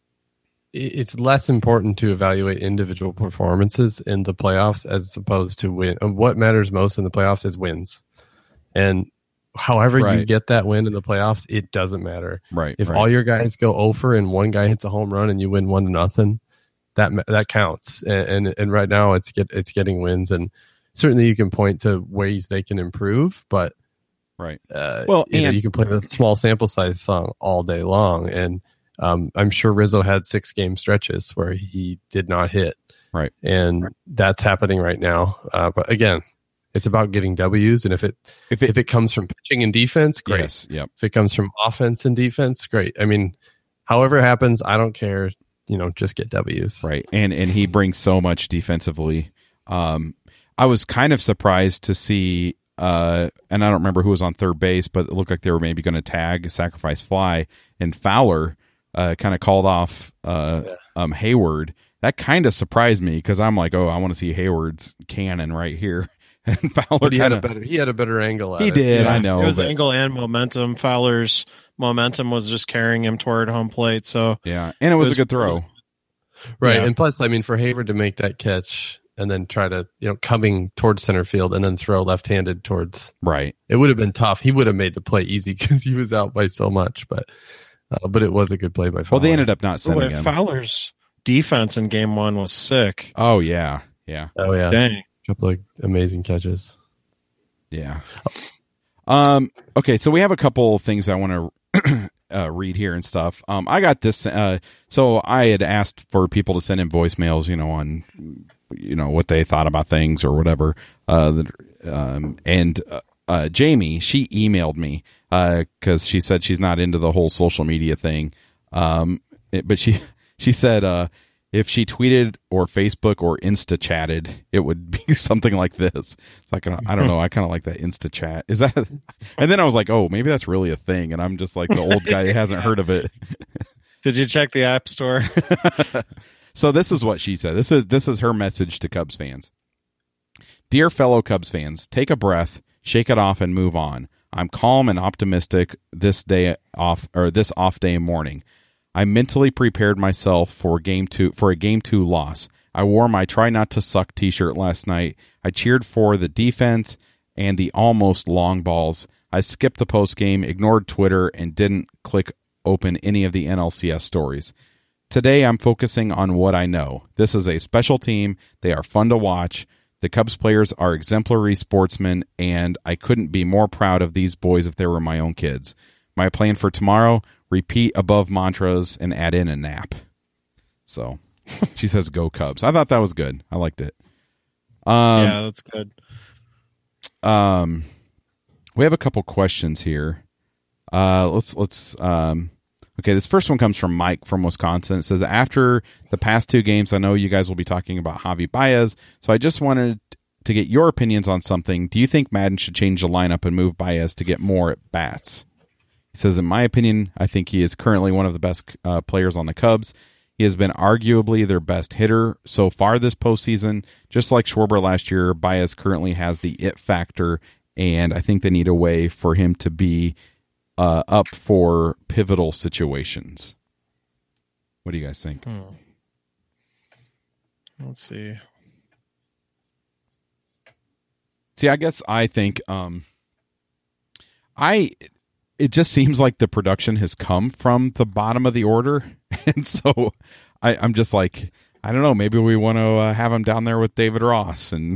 Speaker 3: it's less important to evaluate individual performances in the playoffs as opposed to win. What matters most in the playoffs is wins. And however you get that win in the playoffs, it doesn't matter.
Speaker 1: Right.
Speaker 3: If all your guys go over and one guy hits a home run and you win 1-0, that counts. And right now it's getting wins, and certainly you can point to ways they can improve, but
Speaker 1: right.
Speaker 3: You can play the small sample size song all day long, and I'm sure Rizzo had 6-game stretches where he did not hit.
Speaker 1: Right.
Speaker 3: And that's happening right now. But again, it's about getting W's, and if it comes from pitching and defense, great.
Speaker 1: Yes, yep.
Speaker 3: If it comes from offense and defense, great. I mean, however it happens, I don't care. Just get W's.
Speaker 1: Right. And he brings so much defensively. I was kind of surprised to see, and I don't remember who was on third base, but it looked like they were maybe going to tag sacrifice fly, and Fowler kind of called off Hayward. That kind of surprised me because I'm like, I want to see Hayward's cannon right here. And Fowler
Speaker 3: he had a better angle at it.
Speaker 1: He did,
Speaker 2: Yeah,
Speaker 1: I know.
Speaker 2: It was angle and momentum. Fowler's momentum was just carrying him toward home plate. So
Speaker 1: yeah, and it was a good throw.
Speaker 3: Right,
Speaker 2: Yeah.
Speaker 3: and plus, I mean, for Hayward to make that catch and then try to, coming towards center field and then throw left-handed towards,
Speaker 1: right,
Speaker 3: it would have been tough. He would have made the play easy because he was out by so much, but it was a good play by Fowler.
Speaker 1: Well, they ended up not sending him.
Speaker 2: Fowler's defense in game 1 was sick.
Speaker 1: Oh yeah.
Speaker 3: Oh yeah,
Speaker 2: Dang.
Speaker 3: couple of amazing catches.
Speaker 1: Yeah. Okay, so we have a couple things I want to read here and stuff. I got this. So I had asked for people to send in voicemails, on what they thought about things or whatever. And Jamie, she emailed me because she said she's not into the whole social media thing. But she said if she tweeted or Facebook or Insta chatted, it would be something like this. It's like, I don't know. I kind of like that Insta chat. Is that? And then I was like, oh, maybe that's really a thing. And I'm just like the old guy that hasn't heard of it.
Speaker 2: Did you check the App Store?
Speaker 1: So this is what she said. This is her message to Cubs fans. Dear fellow Cubs fans, take a breath, shake it off, and move on. I'm calm and optimistic this off day morning. I mentally prepared myself for a game 2 loss. I wore my try not to suck t-shirt last night. I cheered for the defense and the almost long balls. I skipped the post game, ignored Twitter, and didn't click open any of the NLCS stories. Today I'm focusing on what I know. This is a special team. They are fun to watch. The Cubs players are exemplary sportsmen, and I couldn't be more proud of these boys if they were my own kids. My plan for tomorrow: repeat above mantras and add in a nap. So she says, go Cubs. I thought that was good. I liked it.
Speaker 2: Yeah, that's good.
Speaker 1: We have a couple questions here. Let's okay, this first one comes from Mike from Wisconsin. It says, after the past 2 games, I know you guys will be talking about Javi Baez, so I just wanted to get your opinions on something. Do you think Madden should change the lineup and move Baez to get more at bats? He says, in my opinion, I think he is currently one of the best players on the Cubs. He has been arguably their best hitter so far this postseason. Just like Schwarber last year, Baez currently has the it factor, and I think they need a way for him to be up for pivotal situations. What do you guys think?
Speaker 2: Let's see.
Speaker 1: See, I guess I think it just seems like the production has come from the bottom of the order. And so I'm just like, I don't know, maybe we want to have him down there with David Ross. And,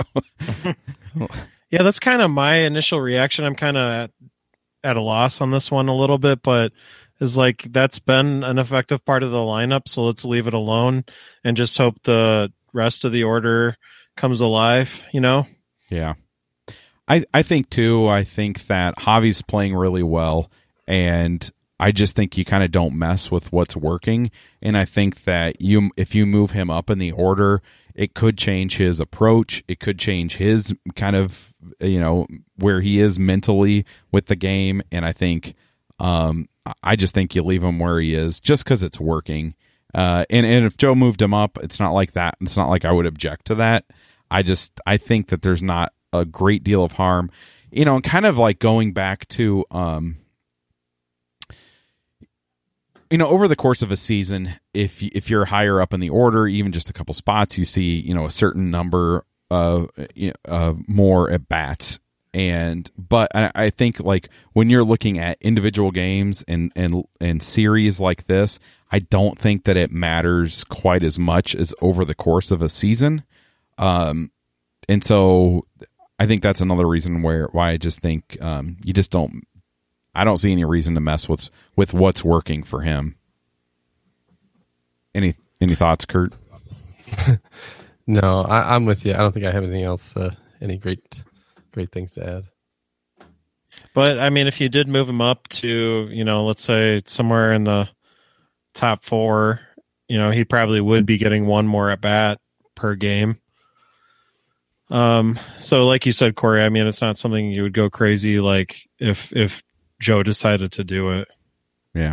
Speaker 2: Yeah, that's kind of my initial reaction. I'm kind of at a loss on this one a little bit, but is like, that's been an effective part of the lineup. So let's leave it alone and just hope the rest of the order comes alive,
Speaker 1: Yeah. I think too, I think that Javi's playing really well, and I just think you kind of don't mess with what's working. And I think that if you move him up in the order, it could change his approach. It could change his kind of, where he is mentally with the game. And I think, I just think you leave him where he is just because it's working. And if Joe moved him up, it's not like that. It's not like I would object to that. I think that there's not a great deal of harm, and kind of like going back to, over the course of a season, if you're higher up in the order, even just a couple spots, you see, a certain number of more at bats. But I think like when you're looking at individual games and series like this, I don't think that it matters quite as much as over the course of a season. And so I think that's another reason why I just think you just don't. I don't see any reason to mess with what's working for him. Any thoughts, Kurt?
Speaker 3: No, I'm with you. I don't think I have anything else. Any great things to add.
Speaker 2: But I mean, if you did move him up to, let's say somewhere in the top 4, he probably would be getting one more at bat per game. So like you said, Corey, I mean, it's not something you would go crazy like if Joe decided to do it.
Speaker 1: Yeah.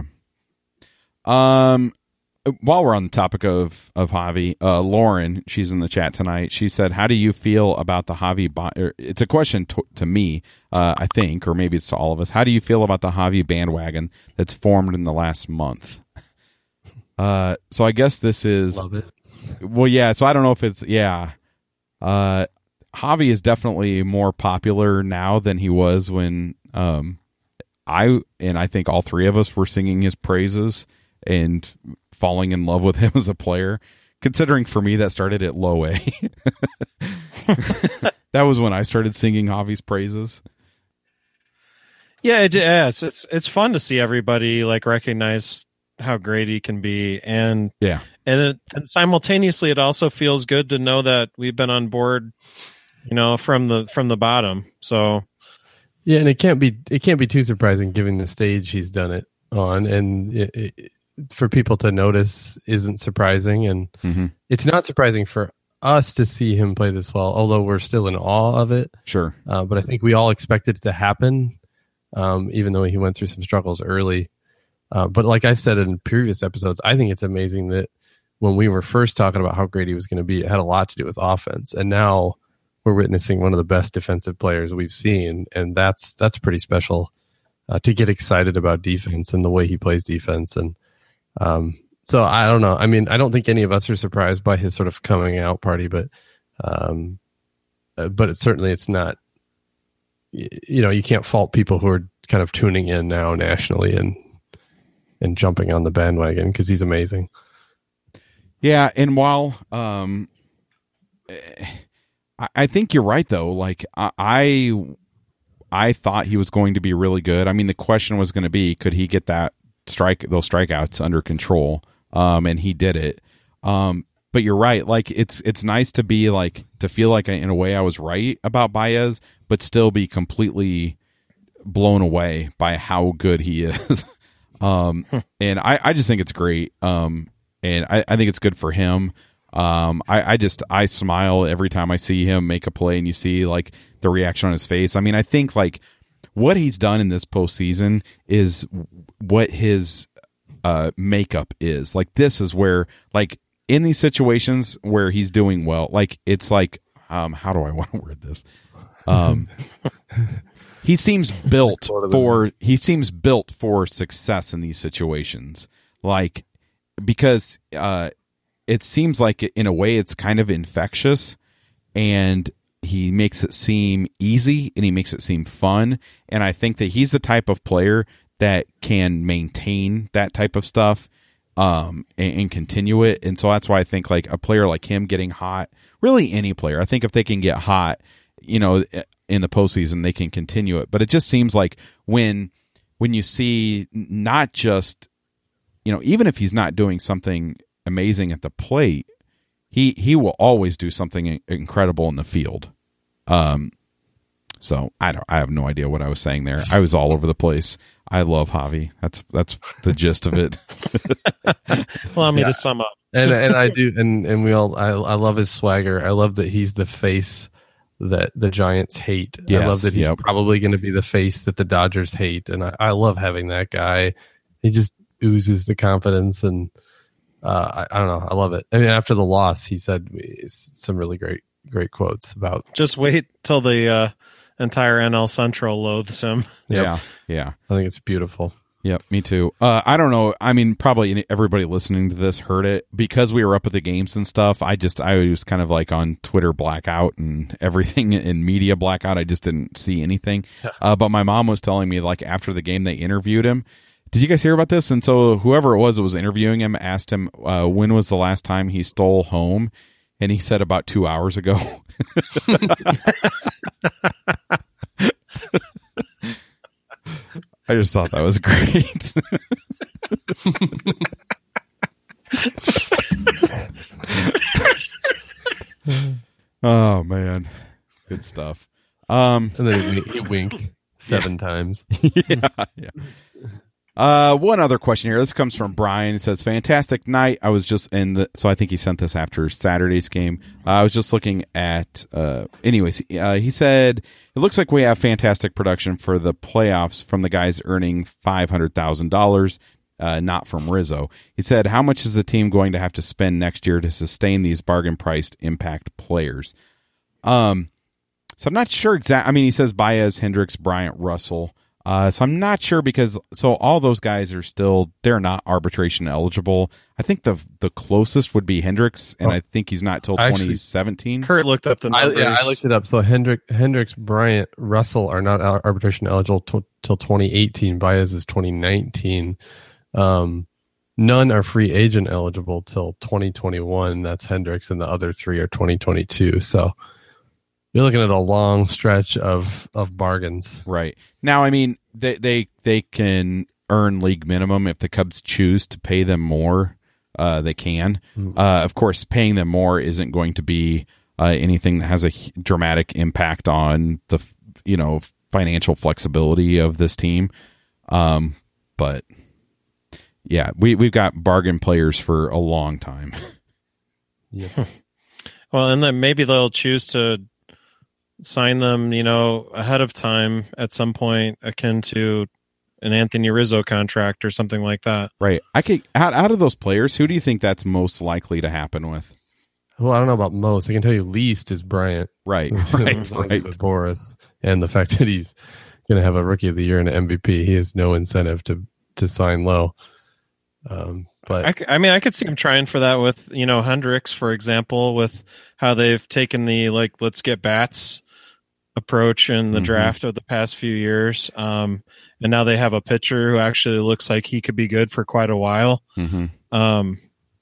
Speaker 1: While we're on the topic of Javi, Lauren, she's in the chat tonight. She said, "How do you feel about the Javi?" It's a question to me, I think, or maybe it's to all of us. How do you feel about the Javi bandwagon that's formed in the last month? So I guess this is.
Speaker 3: Love it.
Speaker 1: Well, yeah. So I don't know if it's Javi is definitely more popular now than he was when I think all three of us were singing his praises and falling in love with him as a player. Considering for me that started at low A. That was when I started singing Javi's praises.
Speaker 2: Yeah, it's fun to see everybody like recognize how great he can be, and and simultaneously it also feels good to know that we've been on board, from the bottom. So
Speaker 3: yeah, and it can't be too surprising given the stage he's done it on, and for people to notice isn't surprising, and it's not surprising for us to see him play this well, although we're still in awe of it.
Speaker 1: Sure.
Speaker 3: But I think we all expected it to happen, even though he went through some struggles early. But like I've said in previous episodes, I think it's amazing that when we were first talking about how great he was going to be, it had a lot to do with offense. And now we're witnessing one of the best defensive players we've seen. And that's pretty special to get excited about defense and the way he plays defense. And so I don't know. I mean, I don't think any of us are surprised by his sort of coming out party, but it's not, you can't fault people who are kind of tuning in now nationally and jumping on the bandwagon because he's amazing.
Speaker 1: Yeah. And while, I think you're right though. Like I thought he was going to be really good. I mean, the question was going to be, could he get those strikeouts under control? And he did it. But you're right. Like it's nice to be like, to feel like in a way I was right about Baez, but still be completely blown away by how good he is. And I just think it's great. And I think it's good for him. I smile every time I see him make a play and you see like the reaction on his face. I mean, I think like what he's done in this postseason is what his makeup is. Like this is where like in these situations where he's doing well, like it's like how do I want to word this? He seems built for success in these situations. Like because it seems like in a way it's kind of infectious, and he makes it seem easy and he makes it seem fun. And I think that he's the type of player that can maintain that type of stuff and continue it. And so that's why I think like a player like him getting hot, really any player, I think if they can get hot, in the postseason, they can continue it. But it just seems like when you see not just, even if he's not doing something amazing at the plate, he will always do something incredible in the field. So I have no idea what I was saying there. I was all over the place. I love Javi. That's the gist of it.
Speaker 2: Allow me to sum up.
Speaker 3: and I do, and we all. I love his swagger. I love that he's the face that the Giants hate.
Speaker 1: Yes,
Speaker 3: I love that he's probably going to be the face that the Dodgers hate, and I love having that guy. He just oozes the confidence, and I don't know. I love it. I mean, after the loss, he said some really great quotes about.
Speaker 2: Just wait till the entire NL Central loathes him.
Speaker 1: Yeah.
Speaker 3: I think it's beautiful.
Speaker 1: Yep, me too. I don't know. I mean, probably everybody listening to this heard it because we were up at the games and stuff. I was kind of like on Twitter blackout and everything in media blackout. I just didn't see anything. But my mom was telling me like after the game they interviewed him. Did you guys hear about this? And so whoever it was that was interviewing him asked him when was the last time he stole home, and he said about 2 hours ago. I just thought that was great. Oh man, good stuff.
Speaker 3: And then he wink 7 times.
Speaker 1: Yeah. One other question here. This comes from Brian. It says, fantastic night. I was just so I think he sent this after Saturday's game. I was just looking at, he said, it looks like we have fantastic production for the playoffs from the guys earning $500,000, not from Rizzo. He said, how much is the team going to have to spend next year to sustain these bargain priced impact players? So I'm not sure exactly. I mean, he says Baez, Hendricks, Bryant, Russell. So I'm not sure because all those guys they're not arbitration eligible. I think the closest would be Hendricks, and I think he's not till 2017.
Speaker 2: Kurt looked up the numbers.
Speaker 3: I looked it up. So Hendricks, Bryant, Russell are not arbitration eligible till 2018. Baez is 2019. None are free agent eligible till 2021. That's Hendricks, and the other 3 are 2022. So you're looking at a long stretch of bargains.
Speaker 1: Right. Now, I mean, they can earn league minimum if the Cubs choose to pay them more. They can. Of course, paying them more isn't going to be anything that has a dramatic impact on the financial flexibility of this team. But yeah, we've got bargain players for a long time.
Speaker 3: Yeah.
Speaker 2: Well, and then maybe they'll choose to sign them, ahead of time at some point, akin to an Anthony Rizzo contract or something like that.
Speaker 1: Right. Out of those players, who do you think that's most likely to happen with?
Speaker 3: Well, I don't know about most. I can tell you least is Bryant.
Speaker 1: Right.
Speaker 3: With Boris, and the fact that he's going to have a Rookie of the Year and an MVP, he has no incentive to sign low. But
Speaker 2: I could see him trying for that with Hendricks, for example, with how they've taken the let's get bats approach in the draft of the past few years, and now they have a pitcher who actually looks like he could be good for quite a while. The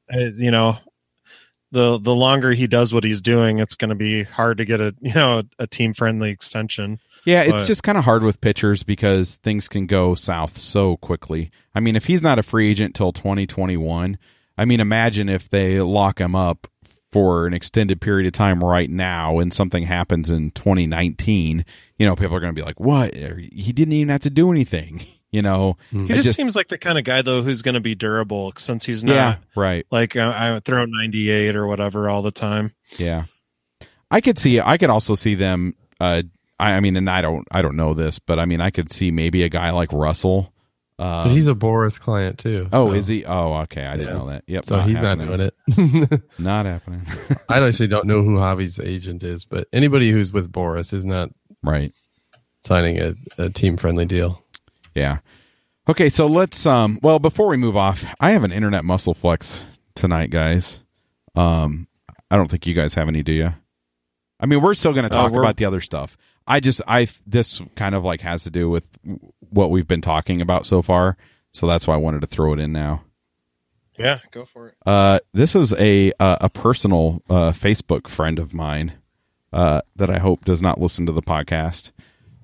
Speaker 2: longer he does what he's doing, it's going to be hard to get a team friendly extension.
Speaker 1: Yeah, it's just kind of hard with pitchers because things can go south so quickly. I mean, if he's not a free agent till 2021, I mean, imagine if they lock him up for an extended period of time right now and something happens in 2019, people are going to be like, what? He didn't even have to do anything, He
Speaker 2: just seems like the kind of guy, though, who's going to be durable since he's not like I throw 98 or whatever all the time.
Speaker 1: Yeah. I could also see them, I mean, and I don't know this, but I mean, I could see maybe a guy like Russell.
Speaker 3: But he's a Boris client too.
Speaker 1: Oh,
Speaker 3: so.
Speaker 1: Is he? Oh, okay. I didn't know that. Yep.
Speaker 3: So he's
Speaker 1: happening.
Speaker 3: not doing it.
Speaker 1: Not happening.
Speaker 3: I actually don't know who Javi's agent is, but anybody who's with Boris is not signing a team friendly deal.
Speaker 1: Yeah. Okay, so let's before we move off, I have an internet muscle flex tonight, guys. I don't think you guys have any, do you? I mean, we're still going to talk
Speaker 2: we're-
Speaker 1: about the other stuff. This kind of like has to do with what we've been talking about so far, so that's why I wanted to throw it in now.
Speaker 2: Yeah, go for it.
Speaker 1: This is a personal Facebook friend of mine that I hope does not listen to the podcast.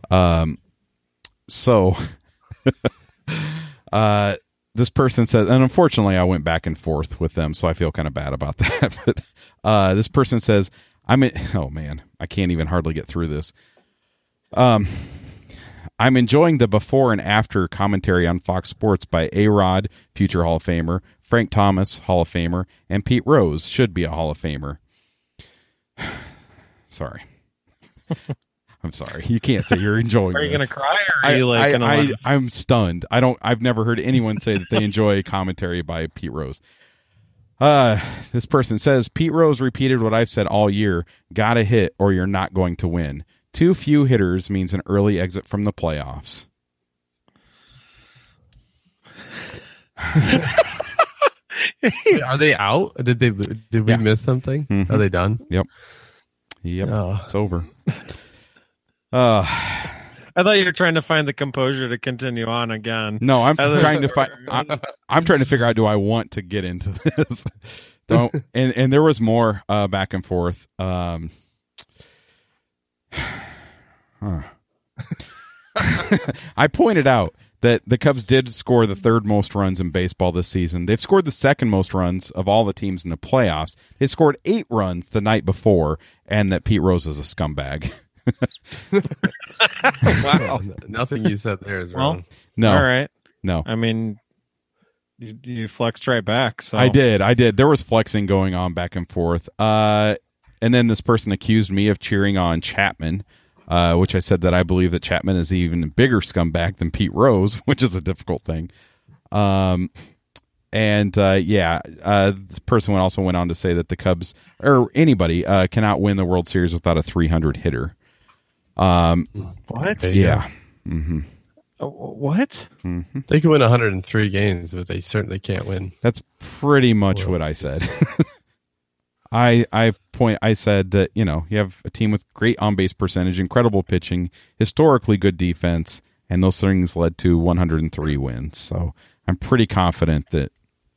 Speaker 1: So this person says, and unfortunately I went back and forth with them, so I feel kind of bad about that. But this person says, oh man, I can't even hardly get through this. I'm enjoying the before and after commentary on Fox Sports by A-Rod, future Hall of Famer, Frank Thomas, Hall of Famer, and Pete Rose, should be a Hall of Famer. Sorry. I'm sorry. You can't say you're enjoying this.
Speaker 2: Are you going to cry or are you like going to laugh?
Speaker 1: I'm stunned. I've never heard anyone say that they enjoy commentary by Pete Rose. This person says, Pete Rose repeated what I've said all year. Gotta hit or you're not going to win. Too few hitters means an early exit from the playoffs.
Speaker 3: Wait, are they out? Did we miss something?
Speaker 1: Mm-hmm.
Speaker 3: Are they done?
Speaker 1: Yep.
Speaker 3: Oh.
Speaker 1: It's over.
Speaker 2: I thought you were trying to find the composure to continue on again.
Speaker 1: No, I'm trying to find. I'm trying to figure out, do I want to get into this? Don't. And there was more back and forth. I pointed out that the Cubs did score the third most runs in baseball this season. They've scored the second most runs of all the teams in the playoffs. They scored 8 runs the night before, and that Pete Rose is a scumbag.
Speaker 2: Wow.
Speaker 3: Nothing you said there is wrong.
Speaker 1: No.
Speaker 2: All right.
Speaker 1: No.
Speaker 2: I mean, you flexed right back. So
Speaker 1: I did. There was flexing going on back and forth. And then this person accused me of cheering on Chapman, which I said that I believe that Chapman is even a bigger scumbag than Pete Rose, which is a difficult thing. This person also went on to say that the Cubs, or anybody, cannot win the World Series without a 300 hitter.
Speaker 2: What?
Speaker 1: Yeah. Mm-hmm.
Speaker 2: What?
Speaker 1: Mm-hmm.
Speaker 3: They can win 103 games, but they certainly can't win.
Speaker 1: That's pretty much what I said. I said that, you have a team with great on-base percentage, incredible pitching, historically good defense, and those things led to 103 wins. So I'm pretty confident that.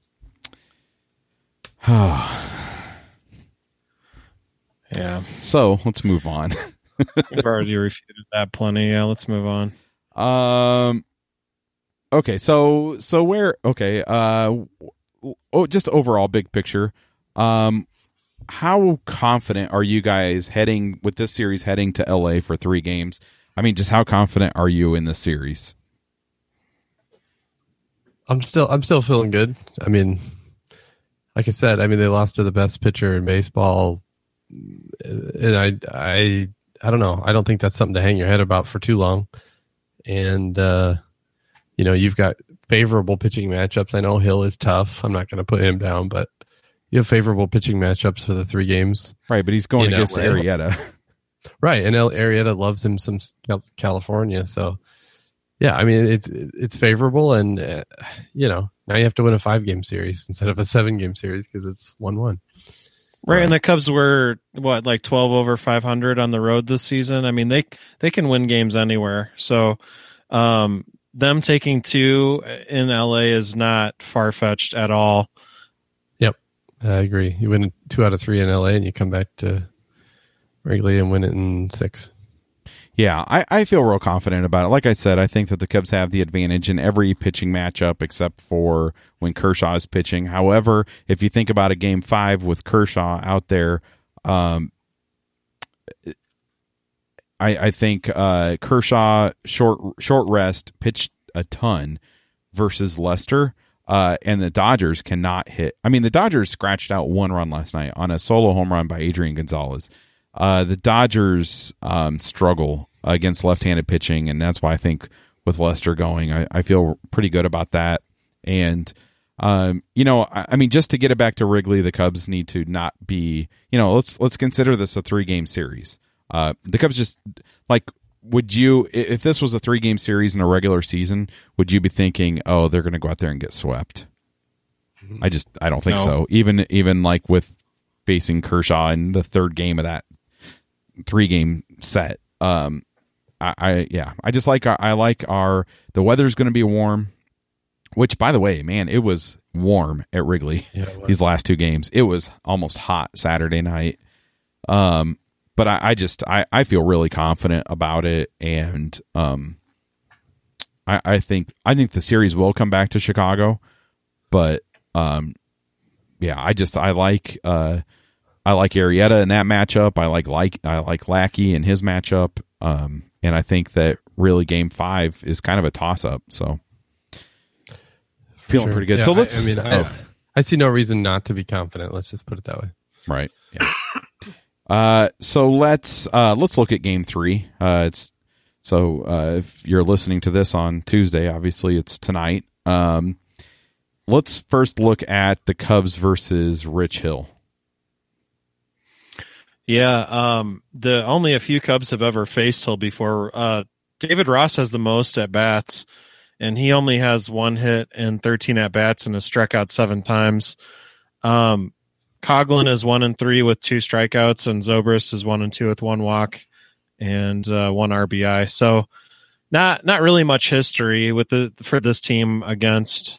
Speaker 2: Yeah.
Speaker 1: So let's move on.
Speaker 2: We've already refuted that plenty. Yeah, let's move on.
Speaker 1: Okay. So where? Okay. Just overall big picture. How confident are you guys heading to LA for 3 games? I mean, just how confident are you in this series?
Speaker 3: I'm still feeling good. I mean, like I said, they lost to the best pitcher in baseball, and I don't know. I don't think that's something to hang your head about for too long. And you've got favorable pitching matchups. I know Hill is tough. I'm not going to put him down, but you have favorable pitching matchups for the 3 games.
Speaker 1: Right, but he's going against Arrieta.
Speaker 3: Right, and Arrieta loves him some California. So, yeah, it's favorable, and now you have to win a 5-game series instead of a 7-game series because it's 1-1.
Speaker 2: Right, and the Cubs were like 12 over 500 on the road this season. I mean, they can win games anywhere. So, them taking 2 in LA is not far-fetched at all.
Speaker 3: Yep, I agree. You win 2 out of 3 in LA, and you come back to Wrigley and win it in 6.
Speaker 1: Yeah, I feel real confident about it. Like I said, I think that the Cubs have the advantage in every pitching matchup except for when Kershaw is pitching. However, if you think about a Game 5 with Kershaw out there, I think Kershaw short rest pitched a ton versus Lester, and the Dodgers cannot hit. I mean, the Dodgers scratched out 1 run last night on a solo home run by Adrian Gonzalez. The Dodgers struggle against left-handed pitching, and that's why I think with Lester going, I feel pretty good about that. And just to get it back to Wrigley, the Cubs need to not be. Let's consider this a 3-game series. The Cubs just would you, if this was a 3-game series in a regular season, would you be thinking, oh, they're going to go out there and get swept? I don't think so. Even like with facing Kershaw in the 3rd game of that 3-game set. I just like the weather's going to be warm, which, by the way, man, it was warm at Wrigley these last 2 games. It was almost hot Saturday night. But I feel really confident about it, and I think the series will come back to Chicago, but I like Arrieta in that matchup. I like Lackey in his matchup, and I think that really Game 5 is kind of a toss up. So feeling pretty good.
Speaker 3: Yeah,
Speaker 1: so let's.
Speaker 3: I see no reason not to be confident. Let's just put it that way.
Speaker 1: Right. Yeah. So let's look at Game 3. If you're listening to this on Tuesday, obviously it's tonight. Let's first look at the Cubs versus Rich Hill.
Speaker 2: Yeah, only a few Cubs have ever faced Hill before. David Ross has the most at bats, and he only has 1 hit and 13 at bats and has struck out 7 times. Coughlin is 1-3 with 2 strikeouts, and Zobrist is 1-2 with 1 walk and 1 RBI. So not really much history for this team against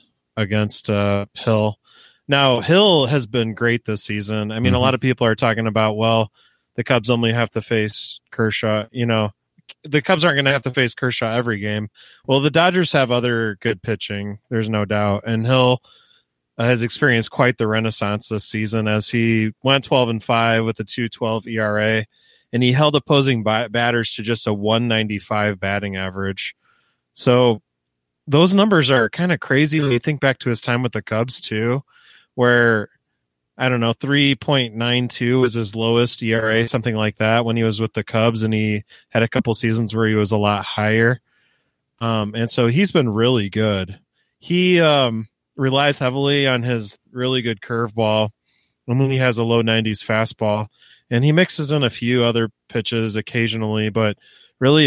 Speaker 2: Hill. Now, Hill has been great this season. I mean, a lot of people are talking about, well, the Cubs only have to face Kershaw. The Cubs aren't going to have to face Kershaw every game. Well, the Dodgers have other good pitching. There's no doubt. And Hill has experienced quite the renaissance this season as he went 12-5 with a 2.12 ERA, and he held opposing batters to just a 195 batting average. So those numbers are kind of crazy when you think back to his time with the Cubs too, where, I don't know, 3.92 was his lowest ERA, something like that, when he was with the Cubs, and he had a couple seasons where he was a lot higher. And so he's been really good. He relies heavily on his really good curveball, and then he has a low 90s fastball, and he mixes in a few other pitches occasionally, but really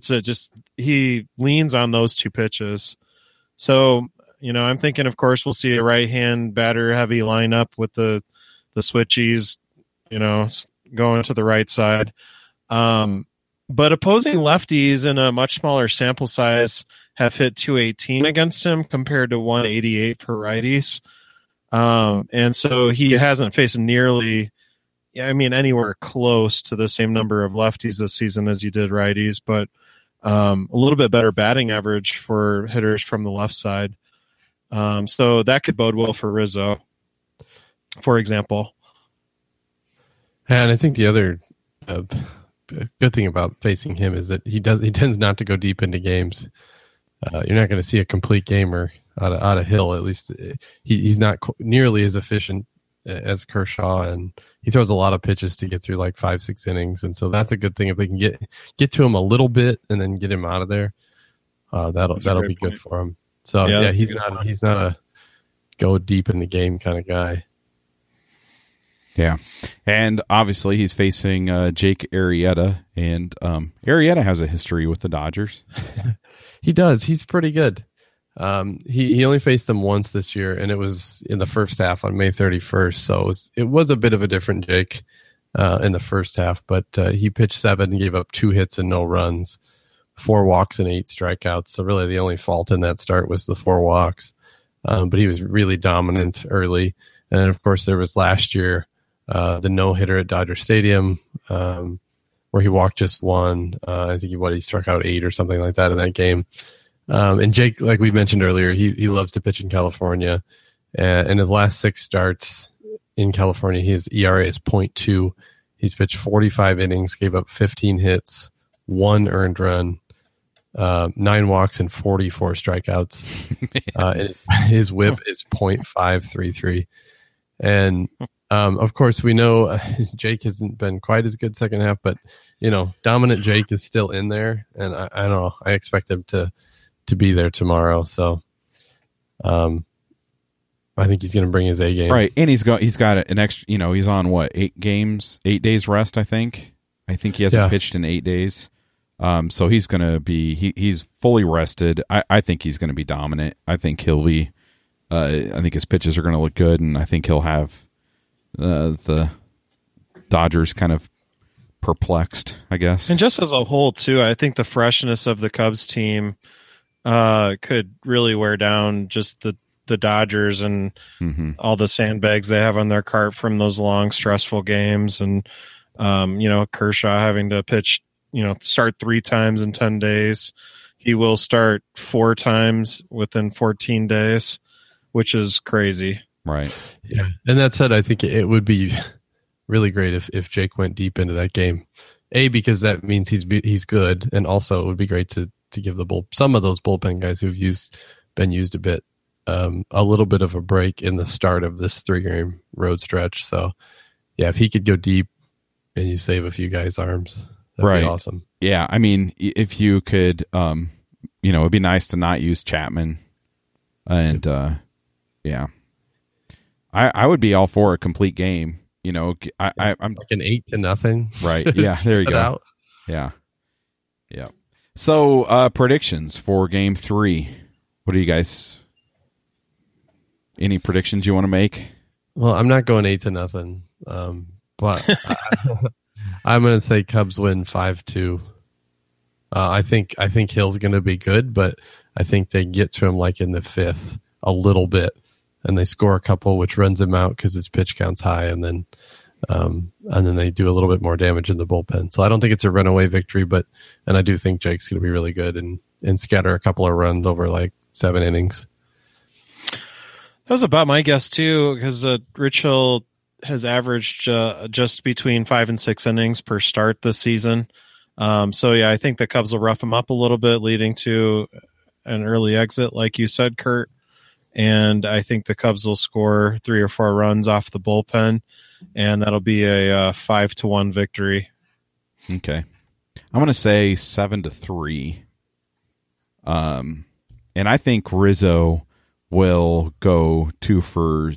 Speaker 2: he leans on those 2 pitches. So, I'm thinking, of course, we'll see a right-hand batter-heavy lineup with the switchies, going to the right side. But opposing lefties in a much smaller sample size have hit 218 against him compared to 188 for righties. And so he hasn't faced nearly, anywhere close to the same number of lefties this season as he did righties, but a little bit better batting average for hitters from the left side. So that could bode well for Rizzo, for example.
Speaker 3: And I think the other good thing about facing him is that he tends not to go deep into games. You're not going to see a complete gamer out of Hill. At least he's not nearly as efficient as Kershaw, and he throws a lot of pitches to get through like 5-6 innings. And so that's a good thing if they can get to him a little bit and then get him out of there. That'll be good for him. So he's not a go deep in the game kind of guy.
Speaker 1: Yeah, and obviously he's facing Jake Arrieta, and Arrieta has a history with the Dodgers.
Speaker 3: He does. He's pretty good. He only faced them once this year, and it was in the first half on May 31st. So it was a bit of a different Jake in the first half, but he pitched 7 and gave up 2 hits and no runs, 4 walks and 8 strikeouts. So really the only fault in that start was the 4 walks. But he was really dominant early. And then, of course, there was last year the no-hitter at Dodger Stadium where he walked just 1. I think he struck out 8 or something like that in that game. And Jake, like we mentioned earlier, he loves to pitch in California. In his last 6 starts in California, his ERA is 0.2. He's pitched 45 innings, gave up 15 hits, 1 earned run, 9 walks, and 44 strikeouts. And his whip is 0.533. And of course, we know Jake hasn't been quite as good second half, but dominant Jake is still in there, and I don't know. I expect him to be there tomorrow. So, I think he's going to bring his A game,
Speaker 1: right? And he's got an extra. He's on 8 days rest. I think he hasn't pitched in 8 days. So he's going to be he's fully rested. I think he's going to be dominant. I think he'll be. I think his pitches are going to look good, and I think he'll have the Dodgers kind of perplexed, I guess.
Speaker 2: And just as a whole, too, I think the freshness of the Cubs team could really wear down just the Dodgers and all the sandbags they have on their cart from those long, stressful games. And, Kershaw having to pitch, start 3 times in 10 days. He will start 4 times within 14 days, which is crazy.
Speaker 1: Right.
Speaker 3: Yeah. And that said, I think it would be really great if Jake went deep into that game. Because that means he's good, and also it would be great to give some of those bullpen guys who've been used a bit a little bit of a break in the start of this 3-game road stretch. So, yeah, if he could go deep and you save a few guys' arms, that'd be awesome.
Speaker 1: Yeah, I mean, if you could, it'd be nice to not use Chapman, and yeah, I would be all for a complete game. I'm
Speaker 3: like an 8-0.
Speaker 1: Right. Yeah. There you go.
Speaker 3: Out.
Speaker 1: Yeah. Yeah. So predictions for Game 3. What do you guys? Any predictions you want to make?
Speaker 3: Well, I'm not going 8-0, but I'm going to say Cubs win 5-2. I think Hill's going to be good, but I think they get to him like in the 5th a little bit, and they score a couple, which runs him out because his pitch count's high, and then they do a little bit more damage in the bullpen. So I don't think it's a runaway victory, and I do think Jake's going to be really good and scatter a couple of runs over like 7 innings.
Speaker 2: That was about my guess too, because Rich Hill has averaged just between 5 and 6 innings per start this season. So yeah, I think the Cubs will rough him up a little bit, leading to an early exit, like you said, Kurt. And I think the Cubs will score 3 or 4 runs off the bullpen, and that'll be a 5-1 victory.
Speaker 1: Okay, I'm going to say 7-3. And I think Rizzo will go 2 for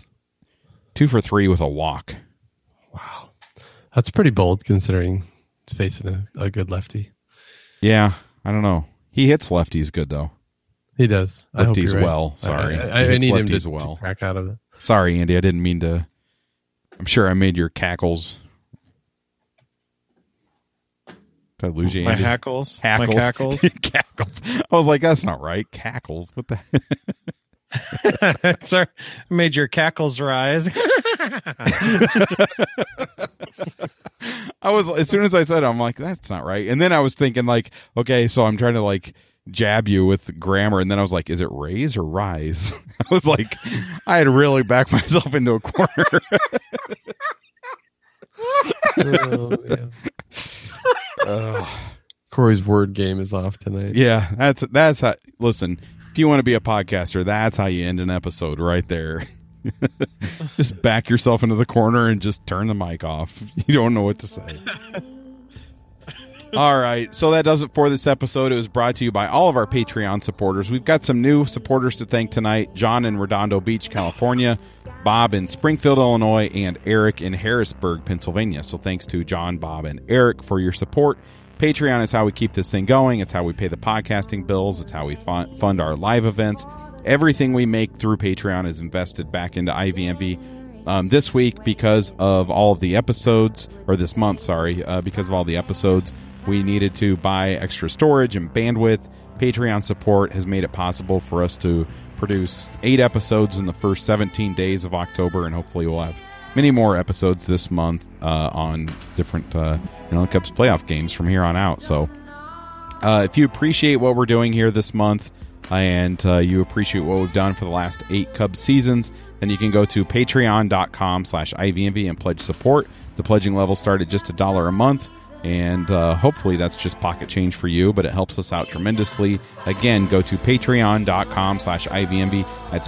Speaker 1: 3 with a walk.
Speaker 3: Wow, that's pretty bold considering he's facing a good lefty.
Speaker 1: Yeah, I don't know. He hits lefties good though.
Speaker 3: He does.
Speaker 1: Lefties
Speaker 3: right.
Speaker 1: well. Sorry,
Speaker 3: I need him to
Speaker 1: well.
Speaker 3: crack out of it.
Speaker 1: Sorry, Andy. I didn't mean to. I'm sure I made your cackles. Did I lose you,
Speaker 2: My
Speaker 1: Andy?
Speaker 2: hackles.
Speaker 1: Hackles.
Speaker 2: My cackles.
Speaker 1: Cackles. I was like, that's not right. Cackles. What the?
Speaker 2: Sorry, I made your cackles rise.
Speaker 1: I was, as soon as I said it, I'm like, that's not right. And then I was thinking like, okay, so I'm trying to like jab you with grammar, and then I was like, is it raise or rise? I was like, I had to really back myself into a corner.
Speaker 3: Corey's word game is off tonight.
Speaker 1: Yeah, that's how, listen, if you want to be a podcaster, that's how you end an episode right there. Just back yourself into the corner and just turn the mic off. You don't know what to say. All right, so that does it for this episode. It was brought to you by all of our Patreon supporters. We've got some new supporters to thank tonight. John in Redondo Beach, California, Bob in Springfield, Illinois, and Eric in Harrisburg, Pennsylvania. So thanks to John, Bob, and Eric for your support. Patreon is how we keep this thing going. It's how we pay the podcasting bills. It's how we fund our live events. Everything we make through Patreon is invested back into IVMB. This week, because of all of the episodes, or this month, sorry, because of all the episodes, we needed to buy extra storage and bandwidth. Patreon support has made it possible for us to produce 8 episodes in the first 17 days of October, and hopefully we'll have many more episodes this month on different Cubs playoff games from here on out. So if you appreciate what we're doing here this month, and you appreciate what we've done for the last 8 Cubs seasons, then you can go to patreon.com/IVMV and pledge support. The pledging level start at just $1 a month, and hopefully that's just pocket change for you, but it helps us out tremendously. Again, go to patreon.com/IVMV. That's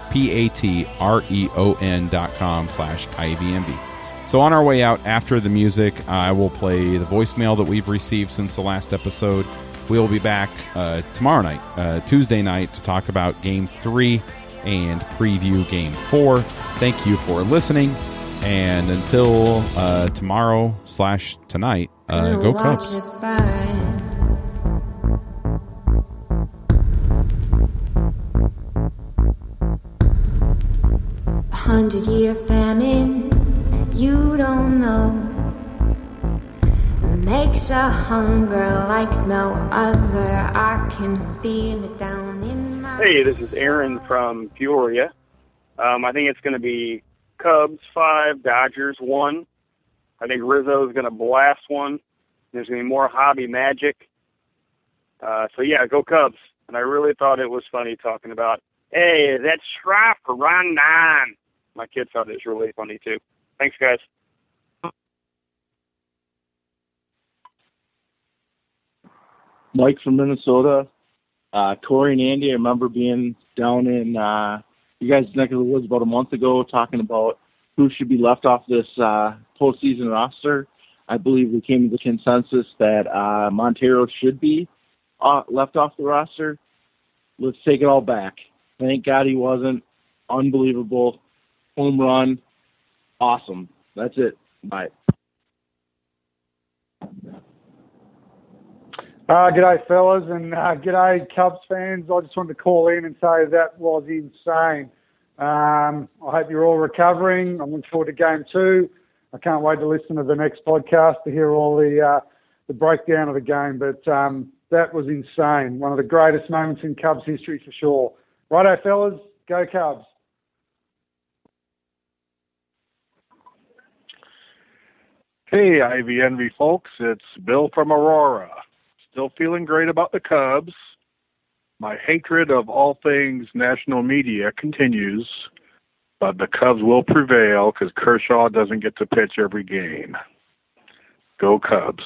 Speaker 1: patreon.com/IVMV. So on our way out after the music, I will play the voicemail that we've received since the last episode. We'll be back tomorrow night, Tuesday night, to talk about Game 3 and preview Game 4. Thank you for listening, and until tomorrow/tonight, go Cubs.
Speaker 4: 100-year famine, you don't know. makes a hunger like no other. I can feel it down in my...
Speaker 5: Hey, this is Aaron from Peoria. I think it's going to be Cubs 5, Dodgers 1. I think Rizzo is going to blast one. There's going to be more hobby magic. So, yeah, go Cubs. And I really thought it was funny talking about, hey, that's Schroff for Rondon. My kids thought it was really funny, too. Thanks, guys.
Speaker 6: Mike from Minnesota. Corey and Andy, I remember being down in you guys' neck of the woods about a month ago talking about who should be left off this postseason roster. I believe we came to the consensus that Montero should be left off the roster. Let's take it all back. Thank God he wasn't. Unbelievable. Home run. Awesome. That's it. Bye.
Speaker 7: G'day, fellas, and g'day, Cubs fans. I just wanted to call in and say that was insane. I hope you're all recovering. I'm looking forward to Game 2. I can't wait to listen to the next podcast to hear all the breakdown of the game. But that was insane. One of the greatest moments in Cubs history for sure. Righto, fellas. Go Cubs.
Speaker 8: Hey, Ivy Envy folks. It's Bill from Aurora. Still feeling great about the Cubs. My hatred of all things national media continues, but the Cubs will prevail because Kershaw doesn't get to pitch every game. Go Cubs.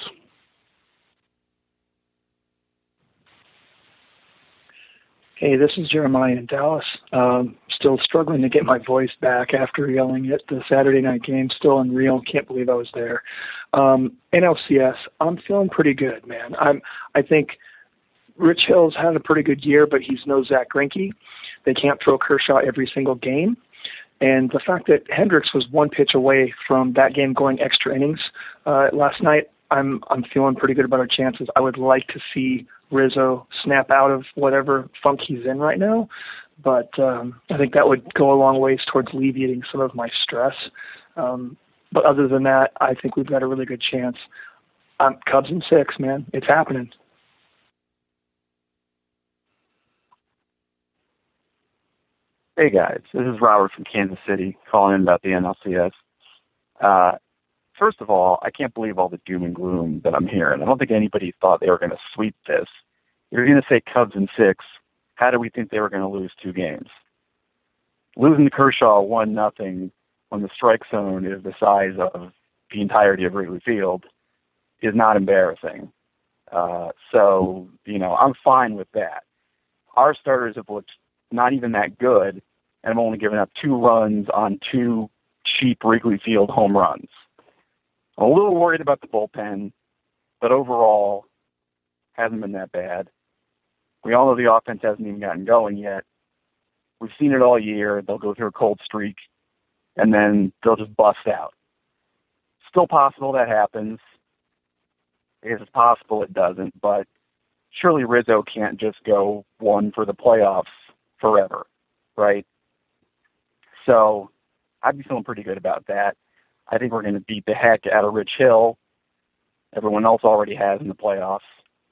Speaker 9: Hey, this is Jeremiah in Dallas. Still struggling to get my voice back after yelling at the Saturday night game. Still unreal. Can't believe I was there. NLCS, I'm feeling pretty good, man. I think Rich Hill's had a pretty good year, but he's no Zach Greinke. They can't throw Kershaw every single game. And the fact that Hendricks was one pitch away from that game going extra innings last night, I'm feeling pretty good about our chances. I would like to see Rizzo snap out of whatever funk he's in right now, but I think that would go a long ways towards alleviating some of my stress. But other than that, I think we've got a really good chance. Cubs in 6, man. It's happening.
Speaker 10: Hey guys, this is Robert from Kansas City calling in about the NLCS. First of all, I can't believe all the doom and gloom that I'm hearing. I don't think anybody thought they were going to sweep this. You're going to say Cubs in 6. How do we think they were going to lose 2 games? Losing to Kershaw 1-0 when the strike zone is the size of the entirety of Wrigley Field is not embarrassing. So, I'm fine with that. Our starters have looked not even that good, and have only given up 2 runs on 2 cheap Wrigley Field home runs. I'm a little worried about the bullpen, but overall, hasn't been that bad. We all know the offense hasn't even gotten going yet. We've seen it all year. They'll go through a cold streak, and then they'll just bust out. Still possible that happens. I guess it's possible it doesn't, but surely Rizzo can't just go 1 for the playoffs forever, right? So I'd be feeling pretty good about that. I think we're going to beat the heck out of Rich Hill. Everyone else already has in the playoffs.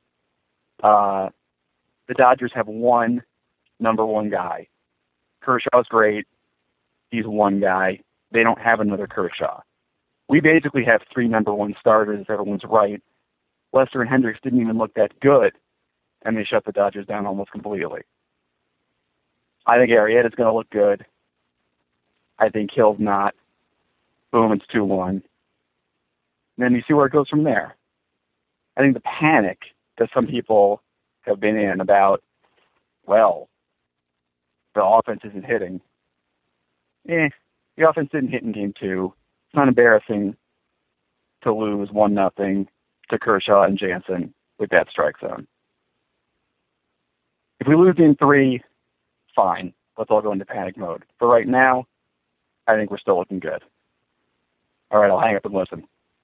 Speaker 10: The Dodgers have one number 1 guy. Kershaw's great. He's one guy. They don't have another Kershaw. We basically have 3 number 1 starters, if everyone's right. Lester and Hendricks didn't even look that good, and they shut the Dodgers down almost completely. I think Arrieta's going to look good. I think Hill's not. Boom, it's 2-1. Then you see where it goes from there. I think the panic that some people have been in about, well, the offense isn't hitting. The offense didn't hit in Game 2. It's not embarrassing to lose 1-0 to Kershaw and Jansen with that strike zone. If we lose Game 3, fine. Let's all go into panic mode. But right now, I think we're still looking good. All right, I'll hang up and listen.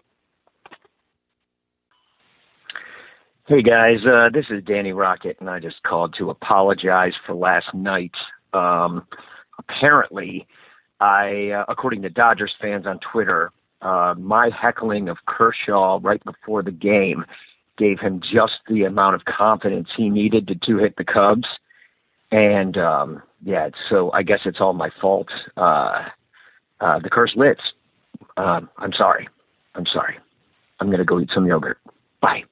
Speaker 11: Hey guys, this is Danny Rocket, and I just called to apologize for last night. Apparently, according to Dodgers fans on Twitter, my heckling of Kershaw right before the game gave him just the amount of confidence he needed to two-hit the Cubs. And, so I guess it's all my fault. The curse lives. I'm sorry. I'm going to go eat some yogurt. Bye.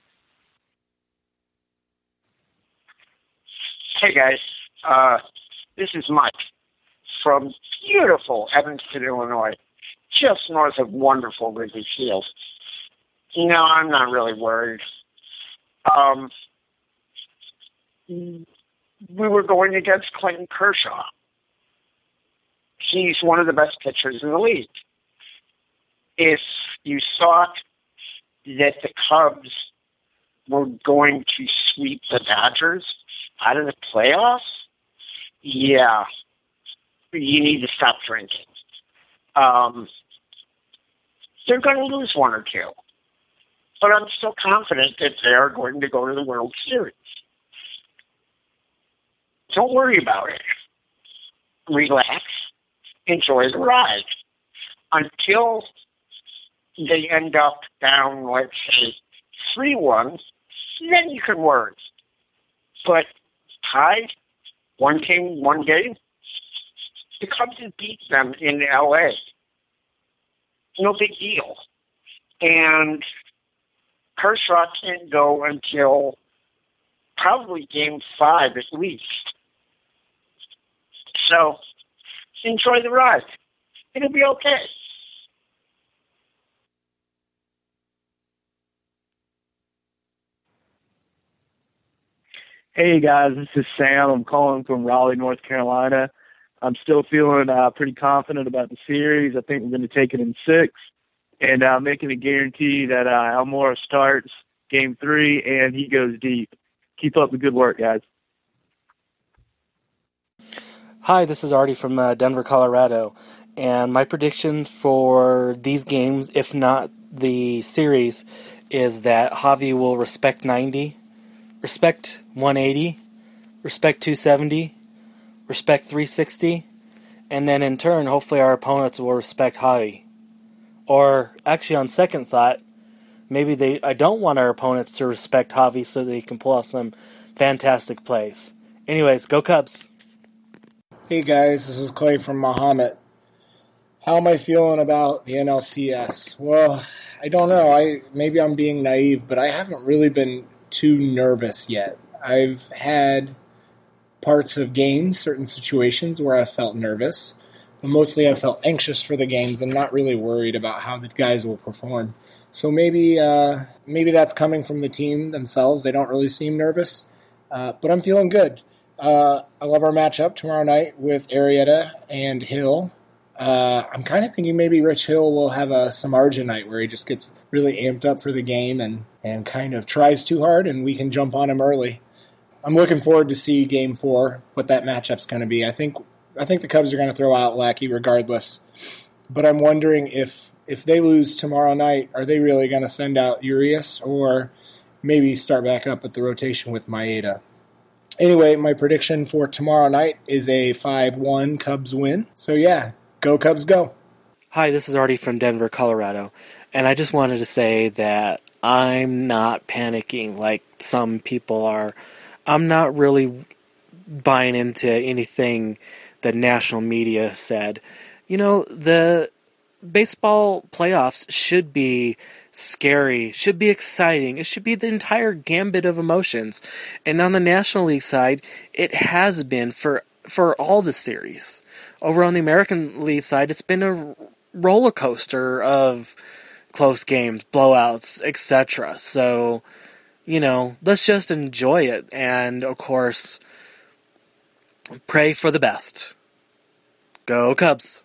Speaker 12: Hey, guys. This is Mike from beautiful Evanston, Illinois, just north of wonderful Wrigley Field. No, I'm not really worried. We were going against Clayton Kershaw. He's one of the best pitchers in the league. If you thought that the Cubs were going to sweep the Dodgers out of the playoffs, yeah, you need to stop drinking. They're going to lose one or two. But I'm still confident that they are going to go to the World Series. Don't worry about it. Relax. Enjoy the ride. Until they end up down, let's say, 3-1, then you can worry. But tied, one game, the Cubs have beat them in L.A. No big deal. And Kershaw can't go until probably Game 5 at least. So enjoy the ride. It'll be okay.
Speaker 13: Hey guys, this is Sam. I'm calling from Raleigh, North Carolina. I'm still feeling pretty confident about the series. I think we're going to take it in 6. And I'm making a guarantee that Almora starts Game 3 and he goes deep. Keep up the good work, guys.
Speaker 14: Hi, this is Artie from Denver, Colorado. And my prediction for these games, if not the series, is that Javi will respect 90, respect 180, respect 270, respect 360, and then in turn, hopefully our opponents will respect Javi. Or, actually, on second thought, maybe I don't want our opponents to respect Javi so they can pull off some fantastic plays. Anyways, go Cubs!
Speaker 15: Hey guys, this is Clay from Mahomet. How am I feeling about the NLCS? Well, I don't know. Maybe I'm being naive, but I haven't really been too nervous yet. I've had parts of games, certain situations where I felt nervous. But mostly I felt anxious for the games. I'm not really worried about how the guys will perform. So maybe that's coming from the team themselves. They don't really seem nervous. But I'm feeling good. I love our matchup tomorrow night with Arrieta and Hill. I'm kind of thinking maybe Rich Hill will have a Samardzija night where he just gets really amped up for the game and kind of tries too hard, and we can jump on him early. I'm looking forward to see Game 4, what that matchup's going to be. I think the Cubs are going to throw out Lackey regardless. But I'm wondering if they lose tomorrow night, are they really going to send out Urias or maybe start back up at the rotation with Maeda? Anyway, my prediction for tomorrow night is a 5-1 Cubs win. So yeah, go Cubs go.
Speaker 14: Hi, this is Artie from Denver, Colorado. And I just wanted to say that I'm not panicking like some people are. I'm not really buying into anything the national media said. You know, the baseball playoffs should be scary, should be exciting. It should be the entire gambit of emotions. And on the National League side, it has been for all the series. Over on the American League side, it's been a roller coaster of close games, blowouts, etc. So, you know, let's just enjoy it. And, of course, pray for the best. Go Cubs!